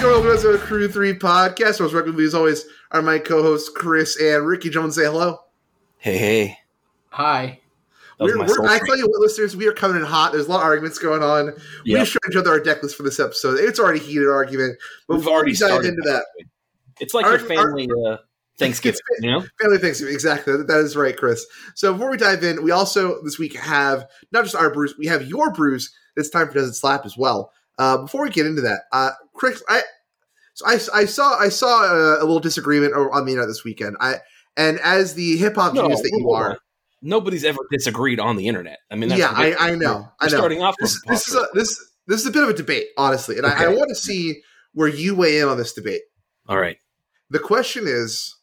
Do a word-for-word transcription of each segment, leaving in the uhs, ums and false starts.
going on to the Crew three podcast. I was working with me as always are my co-hosts Chris and Ricky. Jones, say hello. Hey, hey. Hi. We're, we're, I tell you what, listeners, we are coming in hot. There's a lot of arguments going on. Yep. We just showed each other our deck list for this episode. It's already heated argument. But We've already we dive started into that. It's like our, your family our, uh, Thanksgiving, you know? Family Thanksgiving, exactly. That is right, Chris. So before we dive in, we also this week have not just our brews, we have your brews. It's time for Does It Slap as well. Uh, before we get into that, uh, Chris, I so I, I saw I saw a, a little disagreement on the internet this weekend. I and as the hip hop genius no, that you are, nobody's ever disagreed on the internet. I mean, that's yeah, I, I know. I know. Starting off, this, this is a, this this is a bit of a debate, honestly, and okay. I, I want to see where you weigh in on this debate. All right. The question is,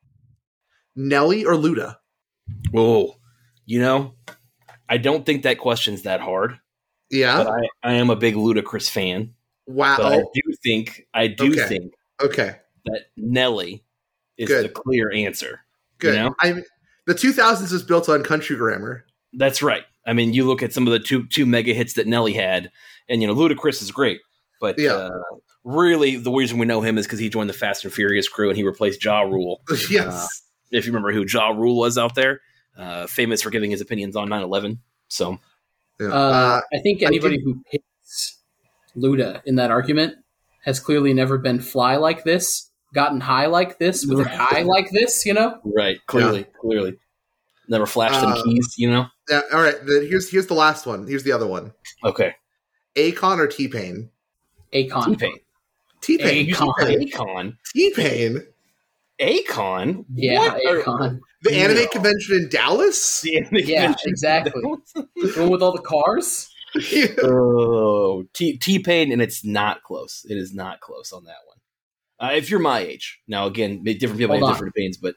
Nelly or Luda? Oh, you know, I don't think that question's that hard. Yeah, but I, I am a big Ludacris fan. Wow, but I do think I do okay. think okay that Nelly is Good. the clear answer. Good. You know? I the two thousands is built on country grammar. That's right. I mean, you look at some of the two two mega hits that Nelly had, and you know, Ludacris is great, but yeah. uh, really the reason we know him is because he joined the Fast and Furious crew and he replaced Ja Rule. Yes, uh, if you remember who Ja Rule was out there, uh, famous for giving his opinions on nine eleven. So. Yeah. Uh, I think anybody I who hits Luda in that argument has clearly never been fly like this, gotten high like this, with right. a guy like this, you know? Right, clearly, yeah. clearly. Never flashed uh, them keys, you know? Yeah, all right, the, here's here's the last one. Here's the other one. Okay. Akon or T-Pain? Akon. T-Pain. T-Pain. Akon. Akon. T-Pain. Akon? Yeah, what? Akon. The anime no. convention in Dallas? The anime yeah, convention exactly. The one with all the cars? Yeah. Oh, T- T-Pain, and it's not close. It is not close on that one. Uh, if you're my age. Now, again, different people Hold have on. different opinions, but...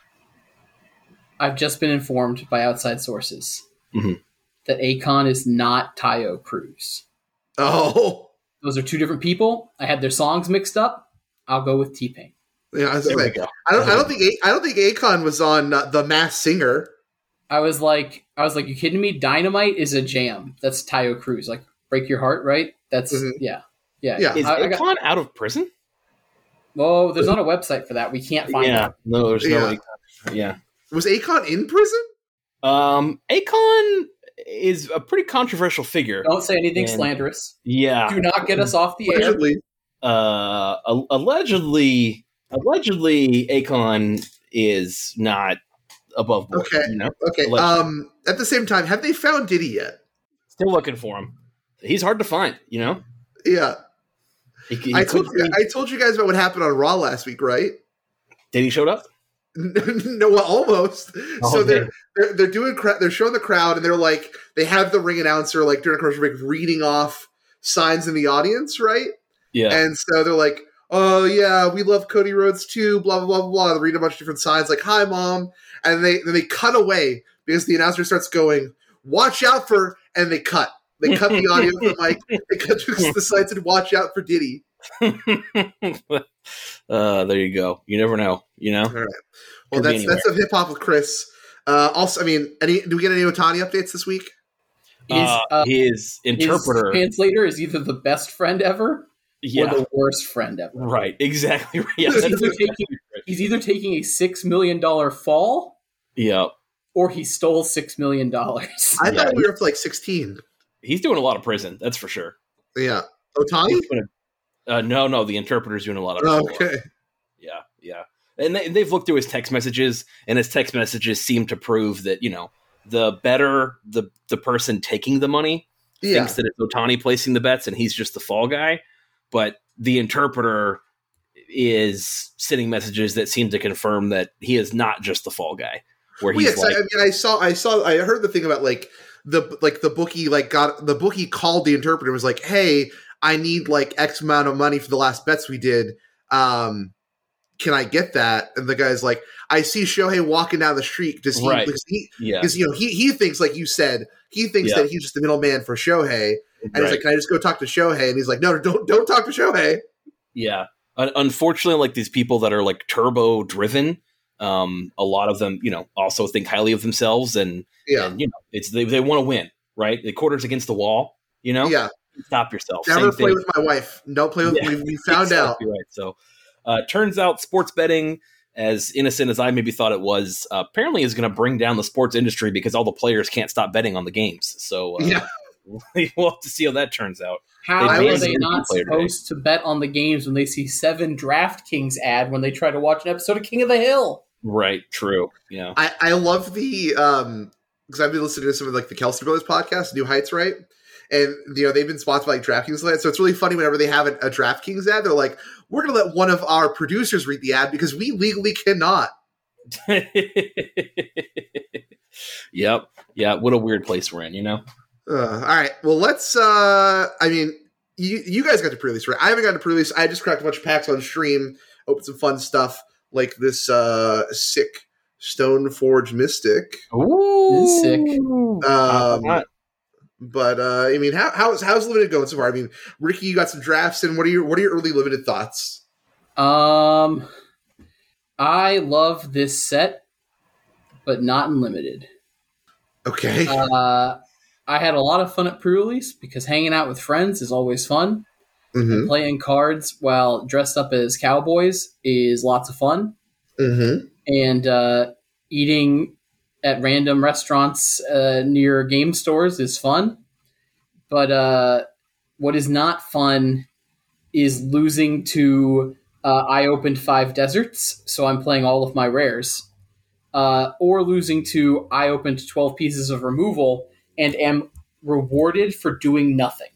I've just been informed by outside sources mm-hmm. that Akon is not Tayo Cruz. Oh. Those are two different people. I had their songs mixed up. I'll go with T-Pain. Yeah, I, was like, I don't. I don't think. I don't think Akon was on uh, The Masked Singer. I was like, I was like, you kidding me? Dynamite is a jam. That's Tayo Cruz. Like, Break Your Heart, right? That's mm-hmm. yeah, yeah. yeah. Is I, Akon I got, out of prison? Well, there's not a website for that. We can't find yeah, it. no, there's no. Yeah. Akon. Yeah. Was Akon in prison? Um, Akon is a pretty controversial figure. Don't say anything and, slanderous. Yeah. Do not get us off the allegedly. air. Uh, allegedly. Allegedly, Akon is not above board. Okay. You know? Okay. Allegedly. Um. At the same time, have they found Diddy yet? Still looking for him. He's hard to find. You know. Yeah. He, he I told you. be... I told you guys about what happened on Raw last week, right? Diddy showed up. No, well, almost. Oh, so they're, they're they're doing they're showing the crowd, and they're like they have the ring announcer like during a commercial break reading off signs in the audience, right? Yeah. And so they're like, "Oh yeah, we love Cody Rhodes too." Blah blah blah blah. They read a bunch of different signs, like "Hi, mom," and they then they cut away because the announcer starts going, "Watch out for," and they cut. They cut the audio from Mike. They cut the sites and watch out for Diddy. uh, there you go. You never know. You know. All right. Well, Could that's that's some hip hop with Chris. Uh, also, I mean, any do we get any Otani updates this week? Is, uh, uh, his interpreter, his translator, is either the best friend ever yeah. or the worst friend ever. Right. Exactly. Yeah, he's, either taking, he's either taking a six million dollar fall. Yep. Or he stole six million dollars. I yeah, thought we were up to like sixteen. He's doing a lot of prison. That's for sure. Yeah. Otani? Uh, no, no. The interpreter's doing a lot of prison. Okay. Work. Yeah. Yeah. And they, they've looked through his text messages, and his text messages seem to prove that, you know, the better the the person taking the money yeah. thinks that it's Otani placing the bets, and he's just the fall guy. But the interpreter is sending messages that seem to confirm that he is not just the fall guy. Where he's well, yes, like, I mean, I saw, I saw, I heard the thing about like the like the bookie like got the bookie called the interpreter and was like, "Hey, I need like X amount of money for the last bets we did. Um, can I get that?" And the guy's like, "I see Shohei walking down the street. Does he? Right. Because he, yeah. you know, he he thinks like you said, he thinks yeah. that he's just the middleman for Shohei." And right. he's like, "Can I just go talk to Shohei?" And he's like, "No, no don't don't talk to Shohei." Yeah. Unfortunately, like these people that are like turbo driven, um, a lot of them, you know, also think highly of themselves, and, yeah. and you know, it's they they want to win, right? The quarters against the wall, you know. Yeah. Stop yourself. Never Same play thing. with my wife. Don't play with Yeah, me. We found exactly out. Right. So, uh, turns out sports betting, as innocent as I maybe thought it was, uh, apparently is going to bring down the sports industry because all the players can't stop betting on the games. So, uh, Yeah. we'll have to see how that turns out. How They are they banned not player supposed to bet on the games when they see seven DraftKings ad when they try to watch an episode of King of the Hill? Right. True. Yeah. I, I love the um because I've been listening to some of like the Kelsey Brothers podcast, New Heights, right? And you know they've been sponsored by like DraftKings land, so it's really funny whenever they have a, a DraftKings ad, they're like, "We're going to let one of our producers read the ad because we legally cannot." Yep. Yeah. What a weird place we're in, you know. Uh, all right. Well, let's. Uh, I mean, you you guys got to pre-release, right? I haven't got to pre-release. I just cracked a bunch of packs on stream, opened some fun stuff like this uh, sick Stoneforge Mystic. Ooh, sick. Um, but uh, I mean, how how's how's limited going so far? I mean, Ricky, you got some drafts, and what are your what are your early limited thoughts? Um, I love this set, but not in limited. Okay. Uh, I had a lot of fun at pre-release because hanging out with friends is always fun. Mm-hmm. And playing cards while dressed up as cowboys is lots of fun. Mm-hmm. And uh, eating at random restaurants uh, near game stores is fun. But uh, what is not fun is losing to uh, I opened five deserts, so I'm playing all of my rares. Uh, or losing to I opened twelve pieces of removal and am rewarded for doing nothing,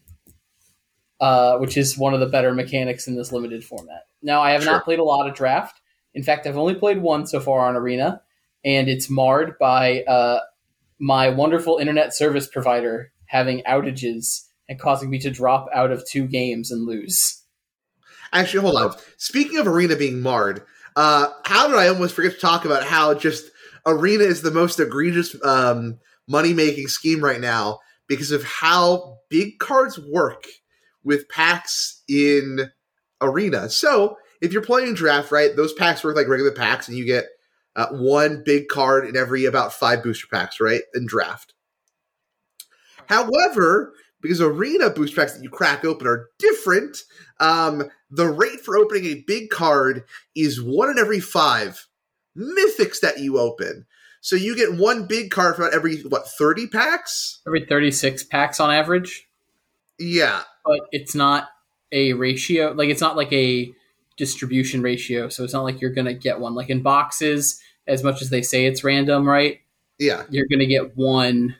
uh, which is one of the better mechanics in this limited format. Now, I have Sure. not played a lot of Draft. In fact, I've only played one so far on Arena, and it's marred by uh, my wonderful internet service provider having outages and causing me to drop out of two games and lose. Actually, hold on. Speaking of Arena being marred, uh, how did I almost forget to talk about how just Arena is the most egregious um, money-making scheme right now because of how big cards work with packs in Arena. So, if you're playing Draft, right, those packs work like regular packs, and you get uh, one big card in every about five booster packs, right, in Draft. However, because Arena booster packs that you crack open are different, um, the rate for opening a big card is one in every five mythics that you open. So you get one big card for about every, what, thirty packs? Every thirty-six packs on average. Yeah. But it's not a ratio. Like, it's not like a distribution ratio, so it's not like you're going to get one. Like, in boxes, as much as they say it's random, right? Yeah. You're going to get one,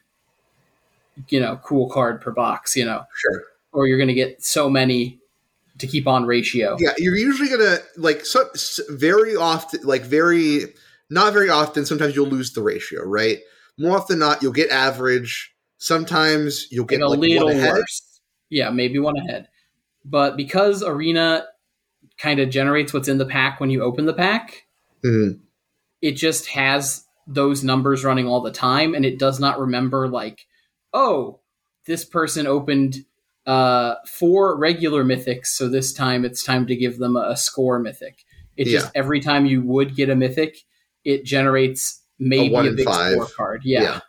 you know, cool card per box, you know? Sure. Or you're going to get so many to keep on ratio. Yeah, you're usually going to, like, so, very often, like, very... Not very often, sometimes you'll lose the ratio, right? More often than not, you'll get average. Sometimes you'll get like a like little one ahead. worse. Yeah, maybe one ahead. But because Arena kind of generates what's in the pack when you open the pack, Mm-hmm. it just has those numbers running all the time, and it does not remember, like, oh, this person opened uh, four regular mythics, so this time it's time to give them a, a score mythic. It Yeah. just, every time you would get a mythic, it generates maybe A one a, in big five. score card. Yeah. Yeah.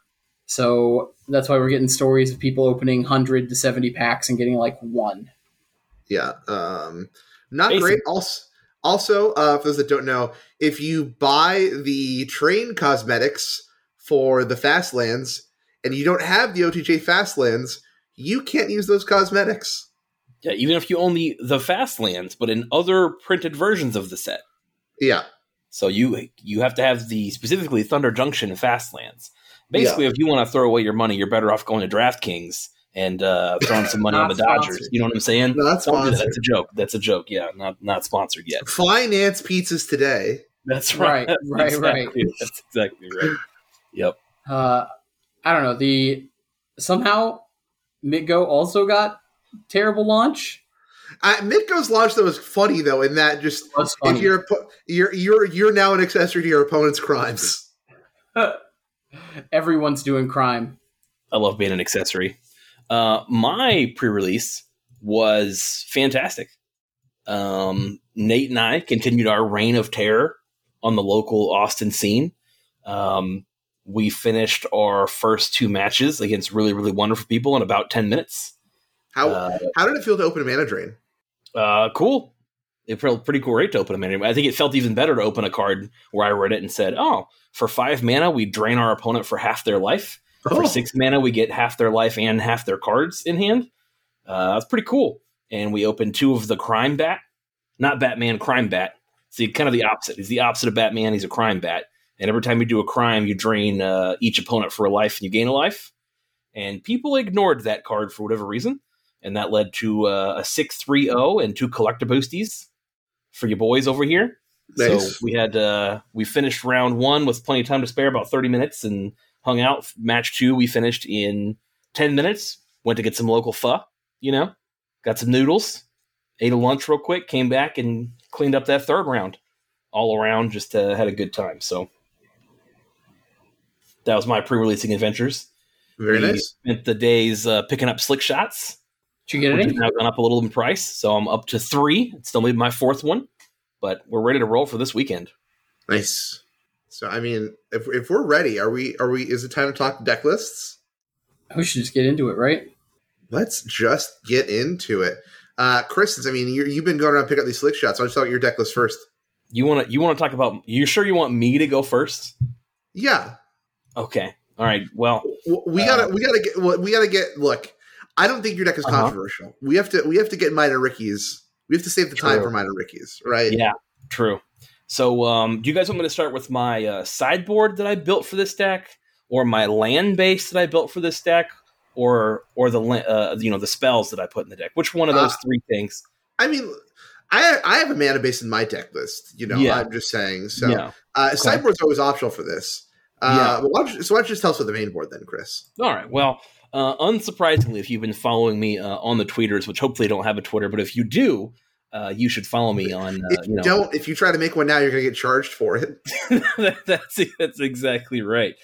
So that's why we're getting stories of people opening one hundred to seventy packs and getting like one. Yeah. Um, not Basic. great. Also, also uh, for those that don't know, if you buy the train cosmetics for the Fastlands and you don't have the O T J Fastlands, you can't use those cosmetics. Yeah, even if you own the, the Fastlands, but in other printed versions of the set. Yeah. So you you have to have the specifically Thunder Junction and Fastlands. Basically, yeah. If you want to throw away your money, you're better off going to DraftKings and uh, throwing some money on the Dodgers. Sponsored. You know what I'm saying? No, that's sponsored. That's a joke. That's a joke. Yeah, not not sponsored yet. Finance pizzas today. That's right. Right, That's right, exactly, right. That's exactly right. Yep. Uh, I don't know. The somehow Mitgo also got terrible launch. Uh, Mitgo's launch though was funny though, in that just funny. if you're you're you're you're now an accessory to your opponent's crimes. Everyone's doing crime. I love being an accessory. Uh, my pre-release was fantastic. Um, Nate and I continued our reign of terror on the local Austin scene. Um, we finished our first two matches against really, really wonderful people in about ten minutes. How Uh, how did it feel to open a mana drain? uh, cool. It felt pretty great to open a mana. I think it felt even better to open a card where I read it and said, oh, for five mana, we drain our opponent for half their life. Oh. For six mana, we get half their life and half their cards in hand. Uh, that's pretty cool. And we opened two of the Crime Bat. Not Batman, Crime Bat. It's the, kind of the opposite. He's the opposite of Batman. He's a Crime Bat. And every time you do a crime, you drain uh, each opponent for a life and you gain a life. And people ignored that card for whatever reason. And that led to uh, a six three oh and two collector boosties for you boys over here. Nice. So we had uh, we finished round one with plenty of time to spare, about thirty minutes, and hung out. Match two, we finished in ten minutes. Went to get some local pho, you know, got some noodles, ate a lunch real quick, came back and cleaned up that third round. All around, just uh, had a good time. So that was my pre-releasing adventures. Very we nice. Spent the days uh, picking up slick shots. Did you get Which any? has now gone up a little in price, so I'm up to three. It's still maybe my fourth one, but we're ready to roll for this weekend. Nice. So I mean, if if we're ready, are we? Are we? Is it time to talk deck lists? We should just get into it, right? Let's just get into it. Uh, Chris, since I mean, you you've been going around picking up these slick shots. Why don't you talk about your deck list first? You want to you want to talk about? You sure you want me to go first? Yeah. Okay. All right. Well, W- we gotta Uh, we gotta get well, we gotta get. Look, I don't think your deck is Uh-huh. controversial. We have to we have to get minor Rickies. We have to save the time True. for minor Rickies, right? yeah, true. So, um, do you guys want me to start with my uh, sideboard that I built for this deck, or my land base that I built for this deck, or or the la- uh, you know the spells that I put in the deck? Which one of those Uh, three things? I mean, I I have a mana base in my deck list. You know, Yeah. I'm just saying. So yeah. uh, sideboard's always optional for this. Uh, Yeah. but why don't you, so why don't you just tell us what the main board then, Chris? All right. Well, uh, unsurprisingly, if you've been following me uh, on the tweeters, which hopefully don't have a Twitter, but if you do, uh, you should follow me on. Uh, If you you know, don't, if you try to make one now, you're going to get charged for it. that, that's that's exactly right.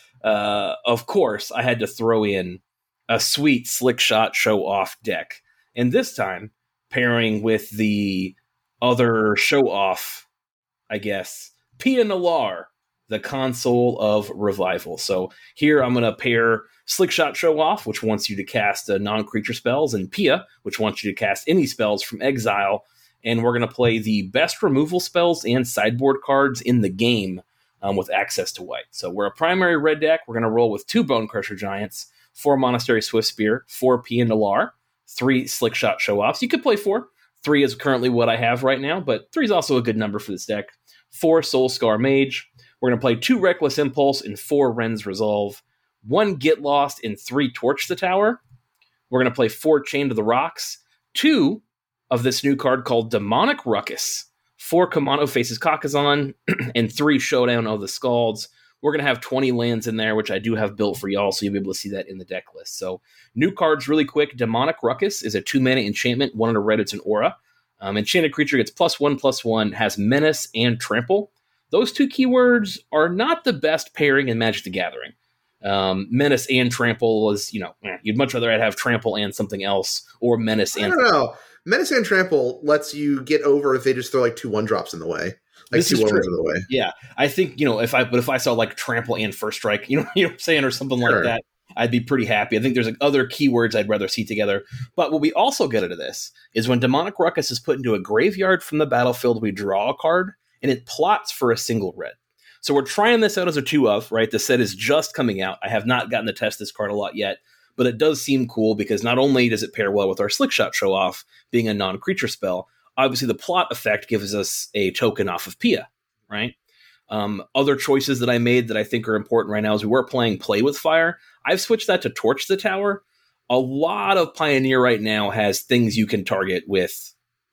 Uh, of course, I had to throw in a sweet slick shot show off deck, and this time pairing with the other show off, I guess, Pia Nalar, the console of revival. So here I'm going to pair Slick Shot Show Off, which wants you to cast uh, non-creature spells, and Pia, which wants you to cast any spells from exile. And we're going to play the best removal spells and sideboard cards in the game um, with access to white. So we're a primary red deck. We're going to roll with two Bone Crusher Giants, four Monastery Swift Spear, four Pia Nalar, three Slick Shot Show Offs. You could play four. Three is currently what I have right now, but three is also a good number for this deck. Four Soul Scar Mage. We're going to play two Reckless Impulse and four Ren's Resolve, one Get Lost and three Torch the Tower. We're going to play four Chain to the Rocks, two of this new card called Demonic Ruckus, four Kamano Faces Kakazan, and three Showdown of the Scalds. We're going to have twenty lands in there, which I do have built for y'all, so you'll be able to see that in the deck list. So new cards really quick. Demonic Ruckus is a two-mana enchantment, one in a red, it's an aura. Um, enchanted creature gets plus one, plus one, has Menace and Trample. Those two keywords are not the best pairing in Magic the Gathering. Um, Menace and Trample is, you know, eh, you'd much rather have Trample and something else, or Menace I and... don't know. Menace and Trample lets you get over if they just throw like two one drops in the way, like This two is one true. in the way. Yeah, I think, you know, if I but if I saw like Trample and First Strike, you know, you know what I'm saying, or something Sure. like that, I'd be pretty happy. I think there's like other keywords I'd rather see together. But what we also get out of this is when Demonic Ruckus is put into a graveyard from the battlefield, we draw a card, and it plots for a single red. So we're trying this out as a two of, right? The set is just coming out. I have not gotten to test this card a lot yet, but it does seem cool because not only does it pair well with our Slick Shot Show Off being a non-creature spell, obviously the plot effect gives us a token off of Pia, right? Um, other choices that I made that I think are important right now is we were playing Play with Fire. I've switched that to Torch the Tower. A lot of Pioneer right now has things you can target with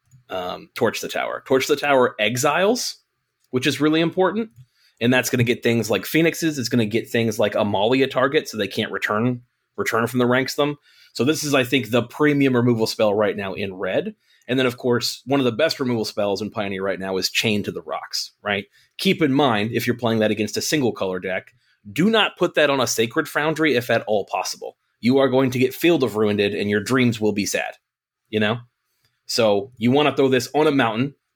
um, Torch the Tower. Torch the Tower exiles, which is really important. And that's going to get things like Phoenixes. It's going to get things like Amalia target, so they can't return return from the ranks them. So this is, I think, the premium removal spell right now in red. And then, of course, one of the best removal spells in Pioneer right now is Chain to the Rocks, right? Keep in mind, if you're playing that against a single color deck, do not put that on a Sacred Foundry if at all possible. You are going to get Field of Ruined, and your dreams will be sad, you know? So you want to throw this on a mountain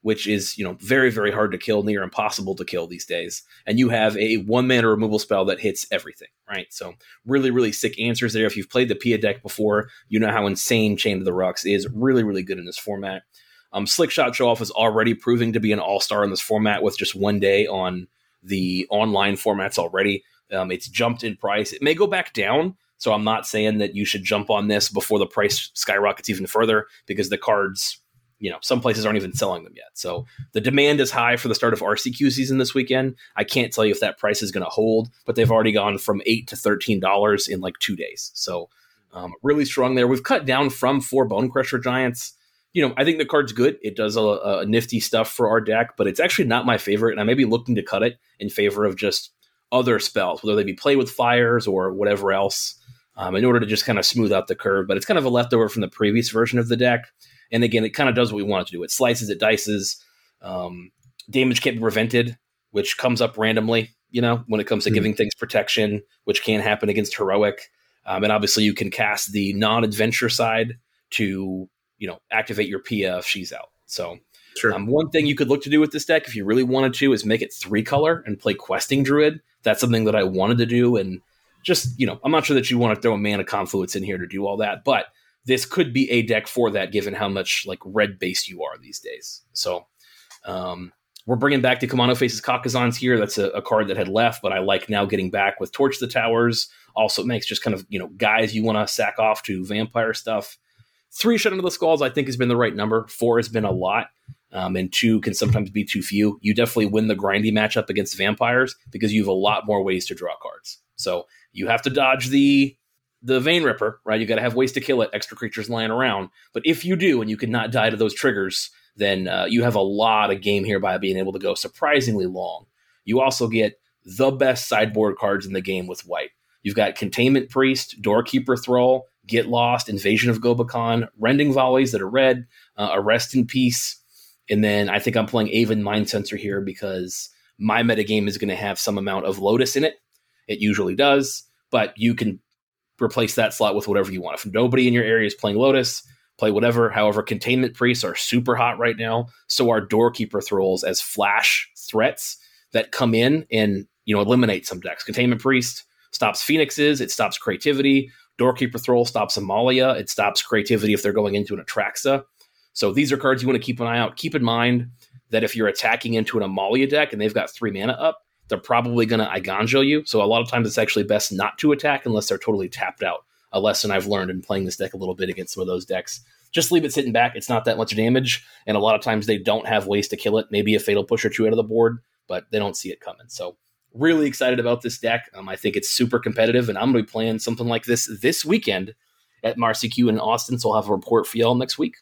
which is, you know, very, very hard to kill, near impossible to kill these days. And you have a one mana removal spell that hits everything, right? So really, really sick answers there. If you've played the Pia deck before, you know how insane Chain of the Rux is. Really, really good in this format. Um, Slickshot Show Off is already proving to be an all-star in this format with just one day on the online formats already. Um, it's jumped in price. It may go back down, so I'm not saying that you should jump on this before the price skyrockets even further, because the cards, you know, some places aren't even selling them yet. So the demand is high for the start of R C Q season this weekend. I can't tell you if that price is going to hold, but they've already gone from eight to thirteen dollars in like two days. So um, really strong there. We've cut down from four Bonecrusher Giants. You know, I think the card's good. It does a, a nifty stuff for our deck, but it's actually not my favorite, and I may be looking to cut it in favor of just other spells, whether they be Play with Fires or whatever else, um, in order to just kind of smooth out the curve. But it's kind of a leftover from the previous version of the deck. And again, it kind of does what we want it to do. It slices, it dices. Um, damage can't be prevented, which comes up randomly, you know, when it comes to mm-hmm. giving things protection, which can happen against Heroic. Um, and obviously you can cast the non-adventure side to, you know, activate your Pia if she's out. So sure. um, one thing you could look to do with this deck, if you really wanted to, is make it three color and play Questing Druid. That's something that I wanted to do. And just, you know, I'm not sure that you want to throw a Mana Confluence in here to do all that, but this could be a deck for that, given how much like red based you are these days. So um, we're bringing back the Kumano Faces Kakazans here. That's a, a card that had left, but I like now getting back with Torch the Towers. Also makes just kind of, you know, guys you want to sack off to vampire stuff. Three Shut Under the Skulls, I think, has been the right number. Four has been a lot, um, and two can sometimes be too few. You definitely win the grindy matchup against vampires because you have a lot more ways to draw cards. So you have to dodge the the Vein Ripper, right? You got to have ways to kill it, extra creatures lying around. But if you do, and you cannot die to those triggers, then uh, you have a lot of game here by being able to go surprisingly long. You also get the best sideboard cards in the game with white. You've got Containment Priest, Doorkeeper Thrall, Get Lost, Invasion of Gobakhan, Rending Volleys that are red, uh, Arrest in Peace, and then I think I'm playing Aven Mind Sensor here because my metagame is going to have some amount of Lotus in it. It usually does, but you can replace that slot with whatever you want. If nobody in your area is playing Lotus, play whatever. However, Containment Priests are super hot right now, so are Doorkeeper Thralls as flash threats that come in and, you know, eliminate some decks. Containment Priest stops Phoenixes, it stops creativity. Doorkeeper Thrall stops Amalia. It stops creativity if they're going into an Atraxa. So these are cards you want to keep an eye out. Keep in mind that if you're attacking into an Amalia deck and they've got three mana up, they're probably going to Eiganjo you. So a lot of times it's actually best not to attack unless they're totally tapped out. A lesson I've learned in playing this deck a little bit against some of those decks. Just leave it sitting back. It's not that much damage. And a lot of times they don't have ways to kill it. Maybe a Fatal Push or two out of the board, but they don't see it coming. So really excited about this deck. Um, I think it's super competitive, and I'm going to be playing something like this this weekend at R C Q in Austin, so I'll have a report for y'all next week.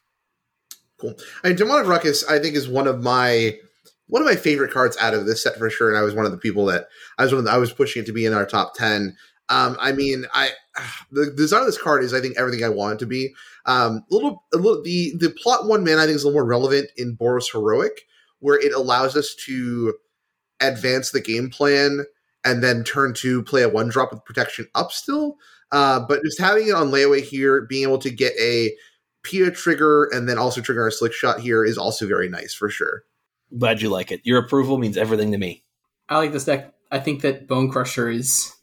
Cool. I mean, Demonic Ruckus, I think, is one of my one of my favorite cards out of this set for sure, and I was one of the people that I was one of the, I was pushing it to be in our top ten. Um, I mean, I the, the design of this card is, I think, everything I want it to be. Um, a little, a little the the plot one man I think is a little more relevant in Boros Heroic, where it allows us to advance the game plan and then turn to play a one drop with protection up still. Uh, but just having it on layaway here, being able to get a Pia trigger and then also trigger our Slick Shot here is also very nice for sure. Glad you like it. Your approval means everything to me. I like this deck. I think that Bonecrusher is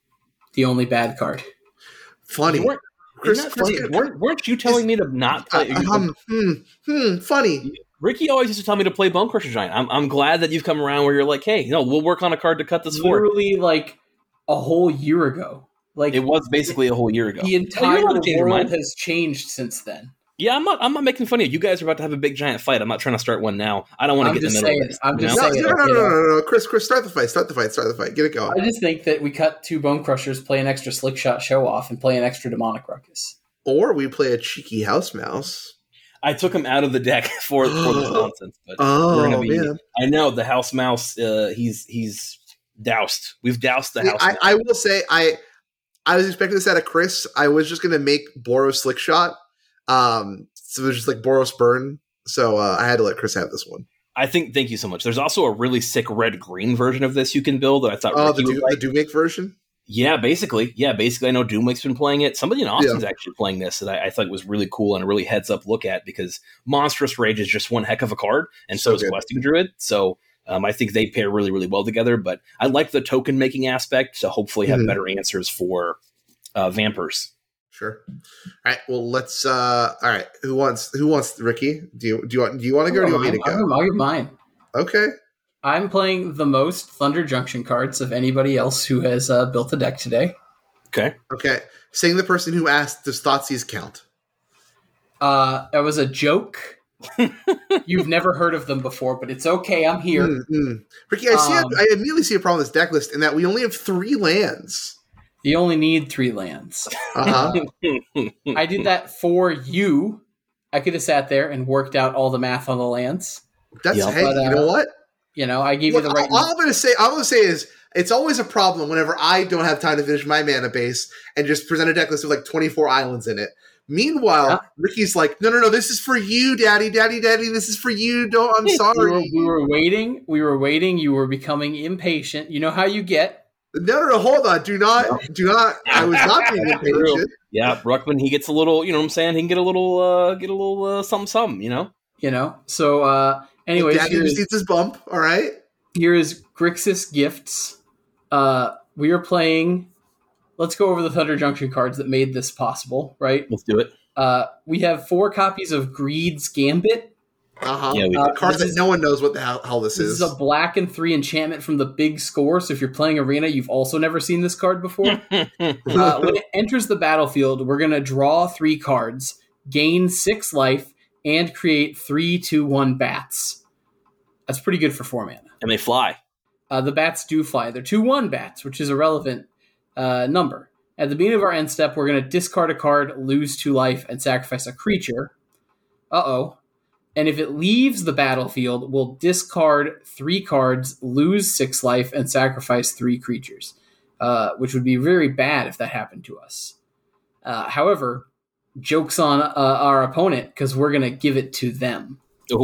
the only bad card. Funny. You weren't, Chris, Chris, funny? Weren't, weren't you telling me to not play? Uh, um, hmm, hmm, funny. Ricky always used to tell me to play Bonecrusher Giant. I'm I'm glad that you've come around where you're like, hey, no, we'll work on a card to cut this for. Literally like a whole year ago. Like it was basically a whole year ago. The entire world has changed since then. Yeah, I'm not. I'm not making fun of you. You guys are about to have a big giant fight. I'm not trying to start one now. I don't want to get in the middle saying, of this. I'm just no, saying. No, no, no, no, no, no, Chris, Chris, start the fight. Start the fight. Start the fight. Get it going. I just think that we cut two Bonecrushers, play an extra Slick Shot Show Off, and play an extra Demonic Ruckus. Or we play a cheeky House Mouse. I took him out of the deck for, for this nonsense. But oh, we're gonna be, man. I know the House Mouse, uh, he's he's doused. We've doused the See, House I, Mouse. I will say, I I was expecting this out of Chris. I was just going to make Boros Slick Shot. Um, so it was just like Boros Burn. So uh, I had to let Chris have this one. I think, thank you so much. There's also a really sick red-green version of this you can build that I thought Oh, Ricky the, would do, like. the do make version? Yeah, basically. Yeah, basically. I know Doomlake's been playing it. Somebody in Austin's yeah. actually playing this that I, I thought was really cool and a really heads up look at because Monstrous Rage is just one heck of a card, and so, so is good. Questing Druid. So um, I think they pair really, really well together. But I like the token making aspect to hopefully have mm-hmm. better answers for uh, Vampers. Sure. All right. Well, let's. Uh, all right. Who wants? Who wants? Ricky? Do you do you want? Do you want to go? Or do you want me to go? I'll give mine. Okay. I'm playing the most Thunder Junction cards of anybody else who has uh, built a deck today. Okay. Okay. Saying the person who asked, does Thoughtseize count? Uh, that was a joke. You've never heard of them before, but it's okay. I'm here. Mm-hmm. Ricky, I see. Um, a, I immediately see a problem with this deck list in that we only have three lands. You only need three lands. Uh-huh. I did that for you. I could have sat there and worked out all the math on the lands. That's yep. hey, but, uh, you know what? You know, I gave Look, you the right. All I'm going to say, all I'm going to say is, it's always a problem whenever I don't have time to finish my mana base and just present a deck list with like twenty-four islands in it. Meanwhile, yeah. Ricky's like, no, no, no, this is for you, Daddy, Daddy, Daddy. This is for you. Don't. I'm sorry. We were, we were waiting. We were waiting. You were becoming impatient. You know how you get. No, no, no. Hold on. Do not. No. Do not. I was not being impatient. Yeah, Ruckman. He gets a little. You know what I'm saying? He can get a little. Uh, get a little uh, something, something. You know. You know. So. uh Anyways, Daddy just needs his bump. All right. Here is Grixis Gifts. Uh, we are playing. Let's go over the Thunder Junction cards that made this possible. Right. Let's do it. Uh, we have four copies of Greed's Gambit. Uh-huh. Yeah, we uh, cards that is, no one knows what the hell, hell this, this is. This is a black and three enchantment from the Big Score. So if you're playing Arena, you've also never seen this card before. uh, when it enters the battlefield, we're going to draw three cards, gain six life, and create three, two, one bats. That's pretty good for four mana. And they fly. Uh, the bats do fly. They're two one bats, which is a relevant uh, number. At the beginning of our end step, we're going to discard a card, lose two life, and sacrifice a creature. Uh-oh. And if it leaves the battlefield, we'll discard three cards, lose six life, and sacrifice three creatures, uh, which would be very bad if that happened to us. Uh, however, joke's on uh, our opponent, because we're going to give it to them.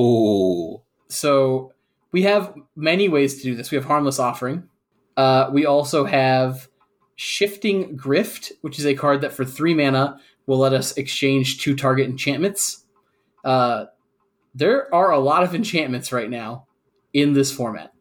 Oh. So we have many ways to do this. We have Harmless Offering. Uh, we also have Shifting Grift, which is a card that for three mana will let us exchange two target enchantments. Uh, there are a lot of enchantments right now in this format.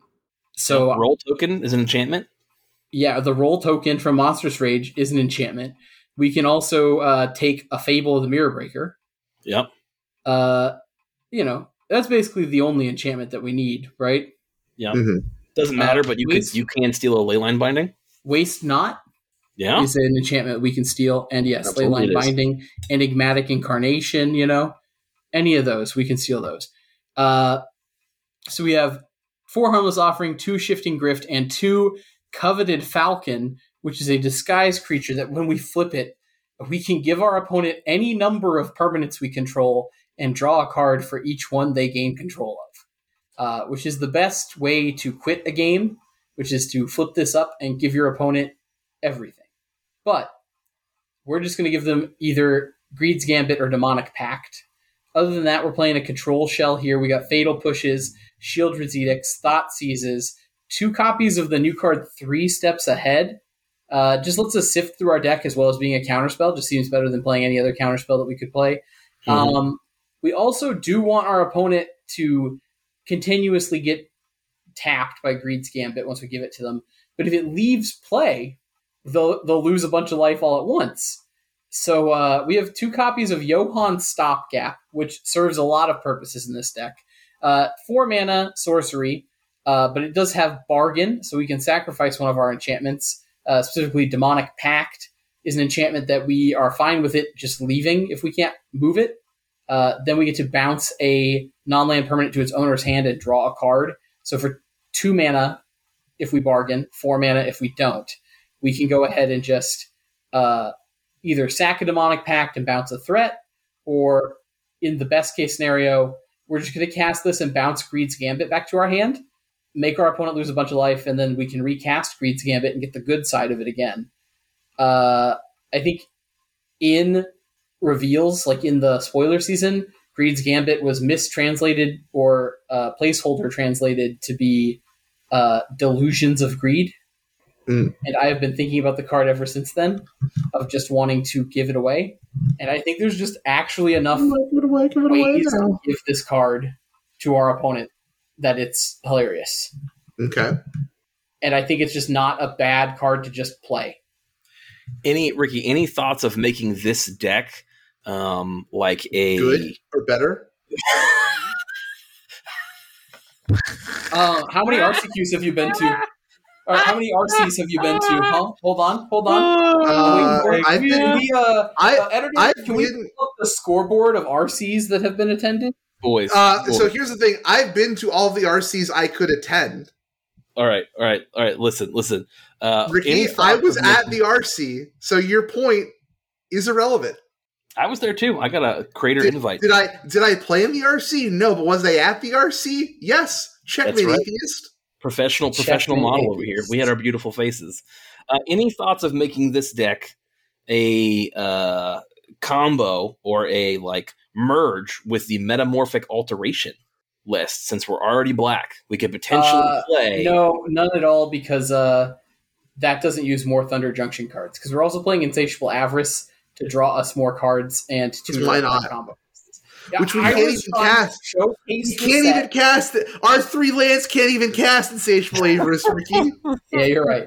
So the roll token is an enchantment? Yeah, the roll token from Monstrous Rage is an enchantment. We can also uh, take a Fable of the Mirror Breaker. Yep. Uh, you know, that's basically the only enchantment that we need, right? Yeah. Mm-hmm. Doesn't matter, uh, but you waste, could you can steal a Leyline Binding. Waste Not yeah. is an enchantment we can steal. And yes, Leyline Binding, Enigmatic Incarnation, you know, any of those, we can steal those. Uh, so we have four Harmless Offering, two Shifting Grift, and two Coveted Falcon, which is a disguised creature that when we flip it, we can give our opponent any number of permanents we control and draw a card for each one they gain control of, uh, which is the best way to quit a game, which is to flip this up and give your opponent everything. But we're just going to give them either Greed's Gambit or Demonic Pact. Other than that, we're playing a control shell here. We got Fatal Pushes, Shieldred's Edicts, Thought Seizes, two copies of the new card Three Steps Ahead. Uh, just lets us sift through our deck as well as being a counterspell. Just seems better than playing any other counterspell that we could play. Mm-hmm. Um, we also do want our opponent to continuously get tapped by Greed's Gambit once we give it to them. But if it leaves play, they'll they'll lose a bunch of life all at once. So uh, we have two copies of Johann Stopgap, which serves a lot of purposes in this deck. Uh, four mana sorcery, uh, but it does have Bargain, so we can sacrifice one of our enchantments. Uh, specifically, Demonic Pact is an enchantment that we are fine with it just leaving if we can't move it. Uh, then we get to bounce a non-land permanent to its owner's hand and draw a card. So for two mana, if we bargain, four mana if we don't, we can go ahead and just uh, either sack a Demonic Pact and bounce a threat, or in the best case scenario, we're just going to cast this and bounce Greed's Gambit back to our hand, make our opponent lose a bunch of life, and then we can recast Greed's Gambit and get the good side of it again. Uh, I think in reveals, like in the spoiler season, Greed's Gambit was mistranslated or uh, placeholder translated to be uh, Delusions of Greed. Mm. And I have been thinking about the card ever since then, of just wanting to give it away. And I think there's just actually enough Give it away, give it away ways now. to give this card to our opponent that it's hilarious. Okay. And I think it's just not a bad card to just play. Any Ricky, any thoughts of making this deck um, like a Good or better? Uh, how many R C Qs have you been to? Or how many R Cs have you been to? Huh? Hold on, hold on. Uh, Wait, I've can been- we, uh, I- uh, editor, I've can we been- pull up the scoreboard of R Cs that have been attended? boys? Uh, boys. so here's the thing. I've been to all the R Cs I could attend. all right, all right, all right. Listen, listen. Uh, any Ricky, thoughts I was of at making- the R C, so your point is irrelevant. I was there too. I got a creator Did, invite. did I did I play in the R C? No, but was I at the R C? Yes. Checkmate, That's right. atheist. Professional, professional Checkmate model over here. atheist. We had our beautiful faces. Uh, any thoughts of making this deck a uh, combo or a like merge with the metamorphic alteration list? Since we're already black, we could potentially Uh, play. No, none at all, because uh, that doesn't use more Thunder Junction cards. Because we're also playing Insatiable Avarice to draw us more cards and to So why draw not? combo. Which we I can't was even trying to cast. showcase You the can't set. even cast it. Our three lands can't even cast Insatiable Avarice, Ricky. Yeah, you're right.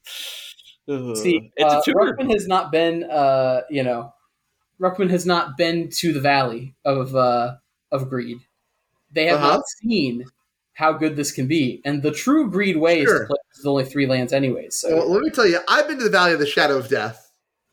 Uh, See, it's uh, a tutor. Ruckman has not been, uh, you know, Ruckman has not been to the valley of uh, of greed. They have Uh-huh. not seen how good this can be, and the true greed way is Sure. to play with only three lands, anyways. So Well, let me tell you, I've been to the Valley of the Shadow of Death,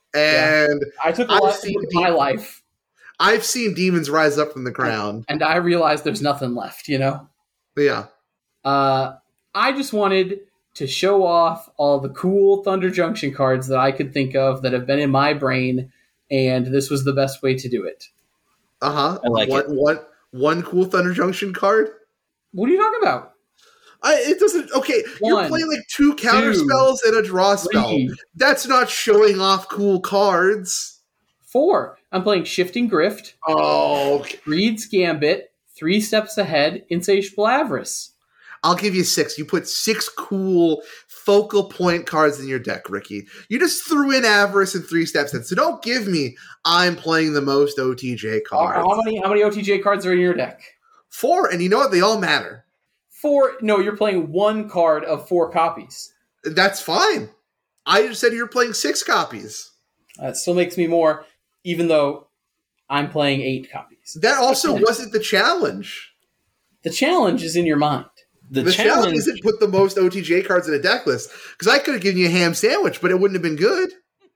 and I took a I've lot seen of my deep- life, I've seen demons rise up from the ground. and I realized there's nothing left. You know, Yeah. uh, I just wanted to show off all the cool Thunder Junction cards that I could think of that have been in my brain, and this was the best way to do it. Uh huh. I like one, it. One, one cool Thunder Junction card. What are you talking about? I, it doesn't. Okay, you're One, playing like two counter two, spells and a draw spell. Three, That's not showing off cool cards. four. I'm playing Shifting Grift, Oh, Greed's Gambit, Three Steps Ahead, Insatiable Avarice. I'll give you six. You put six cool focal point cards in your deck, Ricky. You just threw in Avarice and three steps in. So don't give me I'm playing the most O T J How, cards. how many how many O T J cards are in your deck? Four, and you know what? They all matter. Four. No, you're playing one card of four copies. That's fine. I just said you're playing six copies. That still makes me more, even though I'm playing eight copies. That also wasn't the challenge. The challenge is in your mind. The, The, challenge, challenge, isn't put the most O T J cards in a deck list, because I could have given you a ham sandwich, but it wouldn't have been good.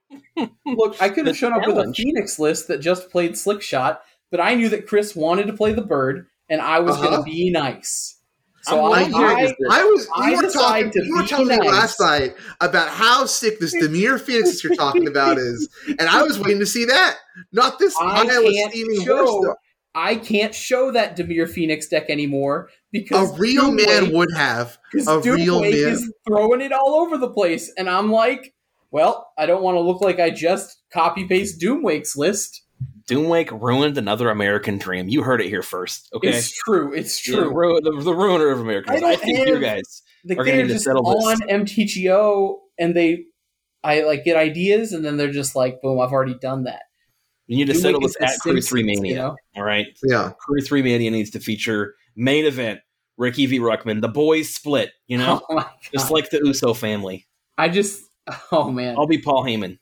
Look, I could have The shown up with a challenge- Phoenix list that just played Slick Shot, but I knew that Chris wanted to play the bird, and I was Uh-huh. going to be nice. So I'm I, wondering I, is that- I was I you were decide talking to you were be telling me nice. last night about how sick this Demir Phoenix that you're talking about is, and I was waiting to see that, not this I pile of can't steaming show. horse stuff. I can't show that Demir Phoenix deck anymore because A real Doomwake- man would have. because a real Doomwake man- is throwing it all over the place, and I'm like, well, I don't want to look like I just copy paste Doomwake's list. Doomwake ruined another American dream. You heard it here first. Okay, It's true. It's Yeah, true. ru- the, the ruiner of American I dreams. I, don't think have- you guys Like are gonna they're need to just settle this. on M T G O, and they, I like get ideas, and then they're just like, boom, I've already done that. You need to Doomwake settle is this the at Crew Three Simpsons, Mania. you know? All right, Yeah. Crew Three Mania needs to feature main event Ricky v. Ruckman. The boys split. You know, Oh my God. just like the Uso family. I just, oh man, I'll be Paul Heyman.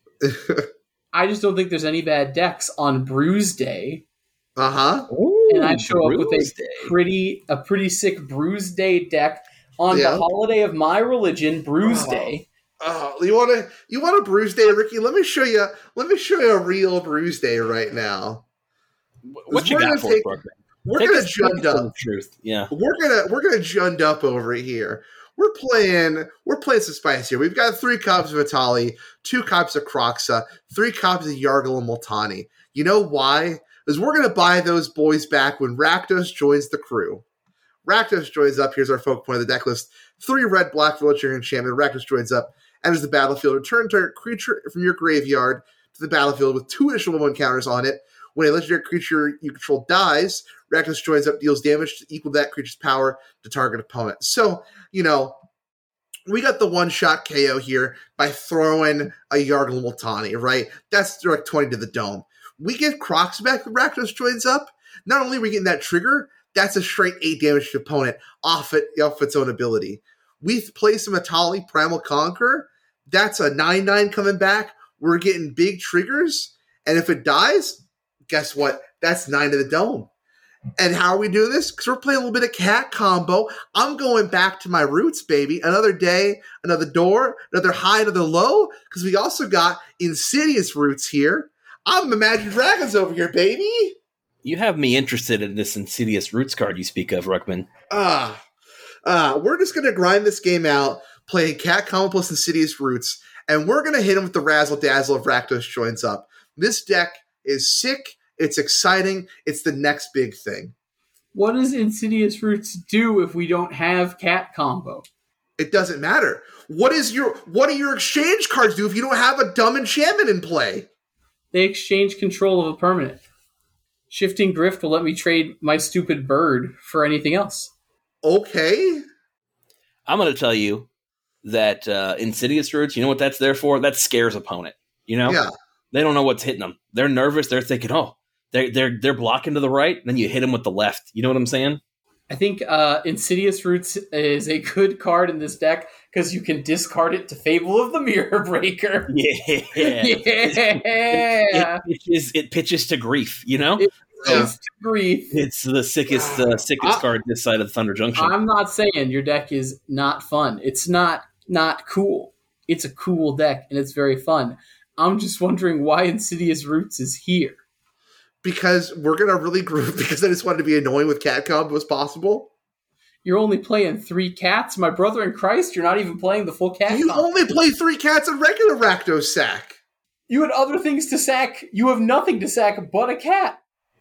I just don't think there's any bad decks on Bruise Day. Uh huh. And I show up with Bruise a Day. pretty a pretty sick Bruise Day deck on Yeah. the holiday of my religion, Bruise Oh. Day. Oh, you want to you want a Bruise Day, Ricky? Let me show you. Let me show you a real Bruise Day right now. What you We're got gonna for take- us, Ruckman? We're Take gonna us- take us jund to up. the truth. Yeah. We're gonna we're gonna jund up over here. We're playing we're playing some spice here. We've got three copies of Atali, two copies of Croxa, three copies of Yargle and Multani. You know why? Because we're gonna buy those boys back when Rakdos joins the crew. Rakdos joins up. Here's our focal point of the deck list. Three red black villager enchantment. Rakdos joins up, enters the battlefield. Return target creature from your graveyard to the battlefield with two additional one counters on it. When a legendary creature you control dies, Rakdos joins up, deals damage to equal that creature's power to target opponent. So, you know, we got the one-shot K O here by throwing a Yargle Multani, right? That's direct twenty to the dome. We get Crocs back with Rakdos joins up. Not only are we getting that trigger, that's a straight eight damage to opponent off, it, off its own ability. We play some Atali Primal Conquer. That's a nine nine coming back. We're getting big triggers. And if it dies, guess what? That's nine to the dome. And how are we doing this? Because we're playing a little bit of cat combo. I'm going back to my roots, baby. Another day, another door, another high, another low. Because we also got Insidious roots here. I'm Imagine Dragons over here, baby. You have me interested in this Insidious roots card you speak of, Ruckman. Ah, uh, uh, we're just going to grind this game out, playing cat combo plus Insidious roots. And we're going to hit him with the Razzle Dazzle of Rakdos joins up. This deck is sick. It's exciting. It's the next big thing. What does Insidious Roots do if we don't have cat combo? It doesn't matter. What is your what do your exchange cards do if you don't have a dumb enchantment in play? They exchange control of a permanent. Shifting Drift will let me trade my stupid bird for anything else. Okay. I'm going to tell you that uh, Insidious Roots, you know what that's there for? That scares opponent. You know? Yeah. They don't know what's hitting them. They're nervous. They're thinking, oh, they're, they're, they're blocking to the right. Then you hit them with the left. You know what I'm saying? I think uh, Insidious Roots is a good card in this deck because you can discard it to Fable of the Mirror Breaker. Yeah. Yeah. It, it, pitches, it pitches to grief, you know? It pitches to grief. It's the sickest uh, sickest I, card this side of the Thunder Junction. I'm not saying your deck is not fun. It's not not cool. It's a cool deck, and it's very fun. I'm just wondering why Insidious Roots is here. Because we're going to really group, because I just wanted to be annoying with cat combo as possible. You're only playing three cats? My brother in Christ, you're not even playing the full cat You combo. only play three cats in regular Rakdos sack. You had other things to sack. You have nothing to sack but a cat.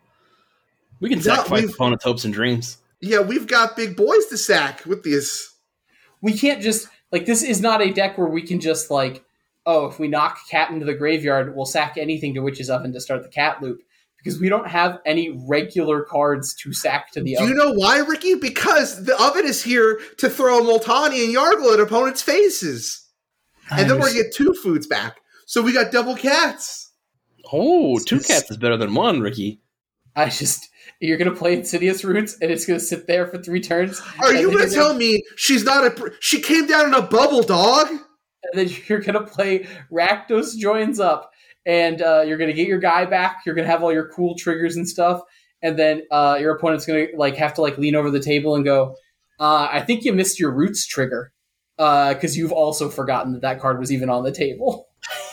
We can sacrifice opponents' hopes and dreams. Yeah, we've got big boys to sack with these. We can't just, like, this is not a deck where we can just, like, oh, if we knock cat into the graveyard, we'll sack anything to Witch's Oven to start the cat loop. Because we don't have any regular cards to sack to the Do oven. you know why, Ricky? Because the oven is here to throw Multani and Yargle at opponents' faces. And I then we're understand. going to get two foods back. So we got double cats. Oh, two cats is better than one, Ricky. I just, you're going to play Insidious Roots, and it's going to sit there for three turns. Are and you then going to you're tell me she's not a... She came down in a bubble, dog? And then you're going to play Rakdos Joins Up, and uh, you're going to get your guy back. You're going to have all your cool triggers and stuff, and then uh, your opponent's going to like have to like lean over the table and go, uh, I think you missed your Roots trigger, because uh, you've also forgotten that that card was even on the table.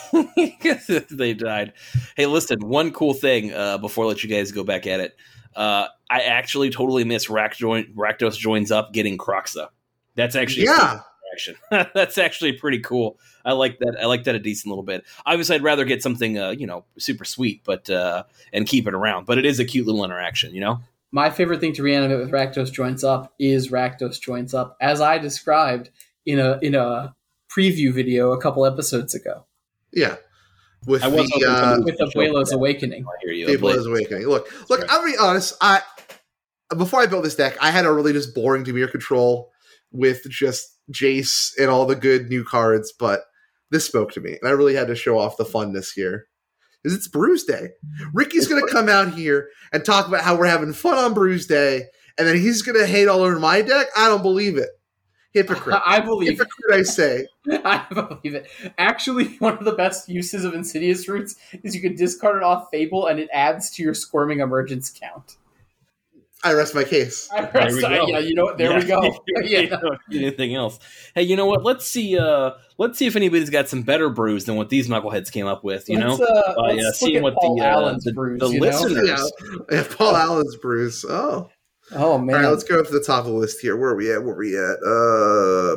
They died. Hey, listen, one cool thing uh, before I let you guys go back at it. Uh, I actually totally miss Rack join, Rakdos Joins Up getting Croxa. That's actually Yeah. action. That's actually pretty cool. I like that. I like that a decent little bit. Obviously, I'd rather get something, uh, you know, super sweet, but uh, and keep it around. But it is a cute little interaction, you know. My favorite thing to reanimate with Rakdos Joins Up is Rakdos Joins Up, as I described in a in a preview video a couple episodes ago. Yeah. With I was the... Uh, With Abuelo's Awakening. I hear you. Abuelo's Awakening. Look, look. right. I'll be honest. I before I built this deck, I had a really just boring Dimir control with just Jace and all the good new cards, but this spoke to me, and I really had to show off the funness here. Because it's Bruise Day. Ricky's going to come out here and talk about how we're having fun on Bruise Day, and then he's going to hate all over my deck. I don't believe it. Hypocrite. I believe Hypocrite, I say. I believe it. Actually, one of the best uses of Insidious Roots is you can discard it off Fable, and it adds to your Squirming Emergence count. I rest my case. I There we go. Yeah, you know what? There Yeah. we go. You Yeah. don't need anything else. Hey, you know what? Let's see. Uh, let's see if anybody's got some better brews than what these knuckleheads came up with. You Let's, know, uh, By, let's uh, look seeing at what Paul the uh, Allen's the, brews, the you know? listeners. Yeah. Yeah, Paul Allen's Bruise. Oh. Oh, man. All right, let's go up to the top of the list here. Where are we at? Where are we at? Uh,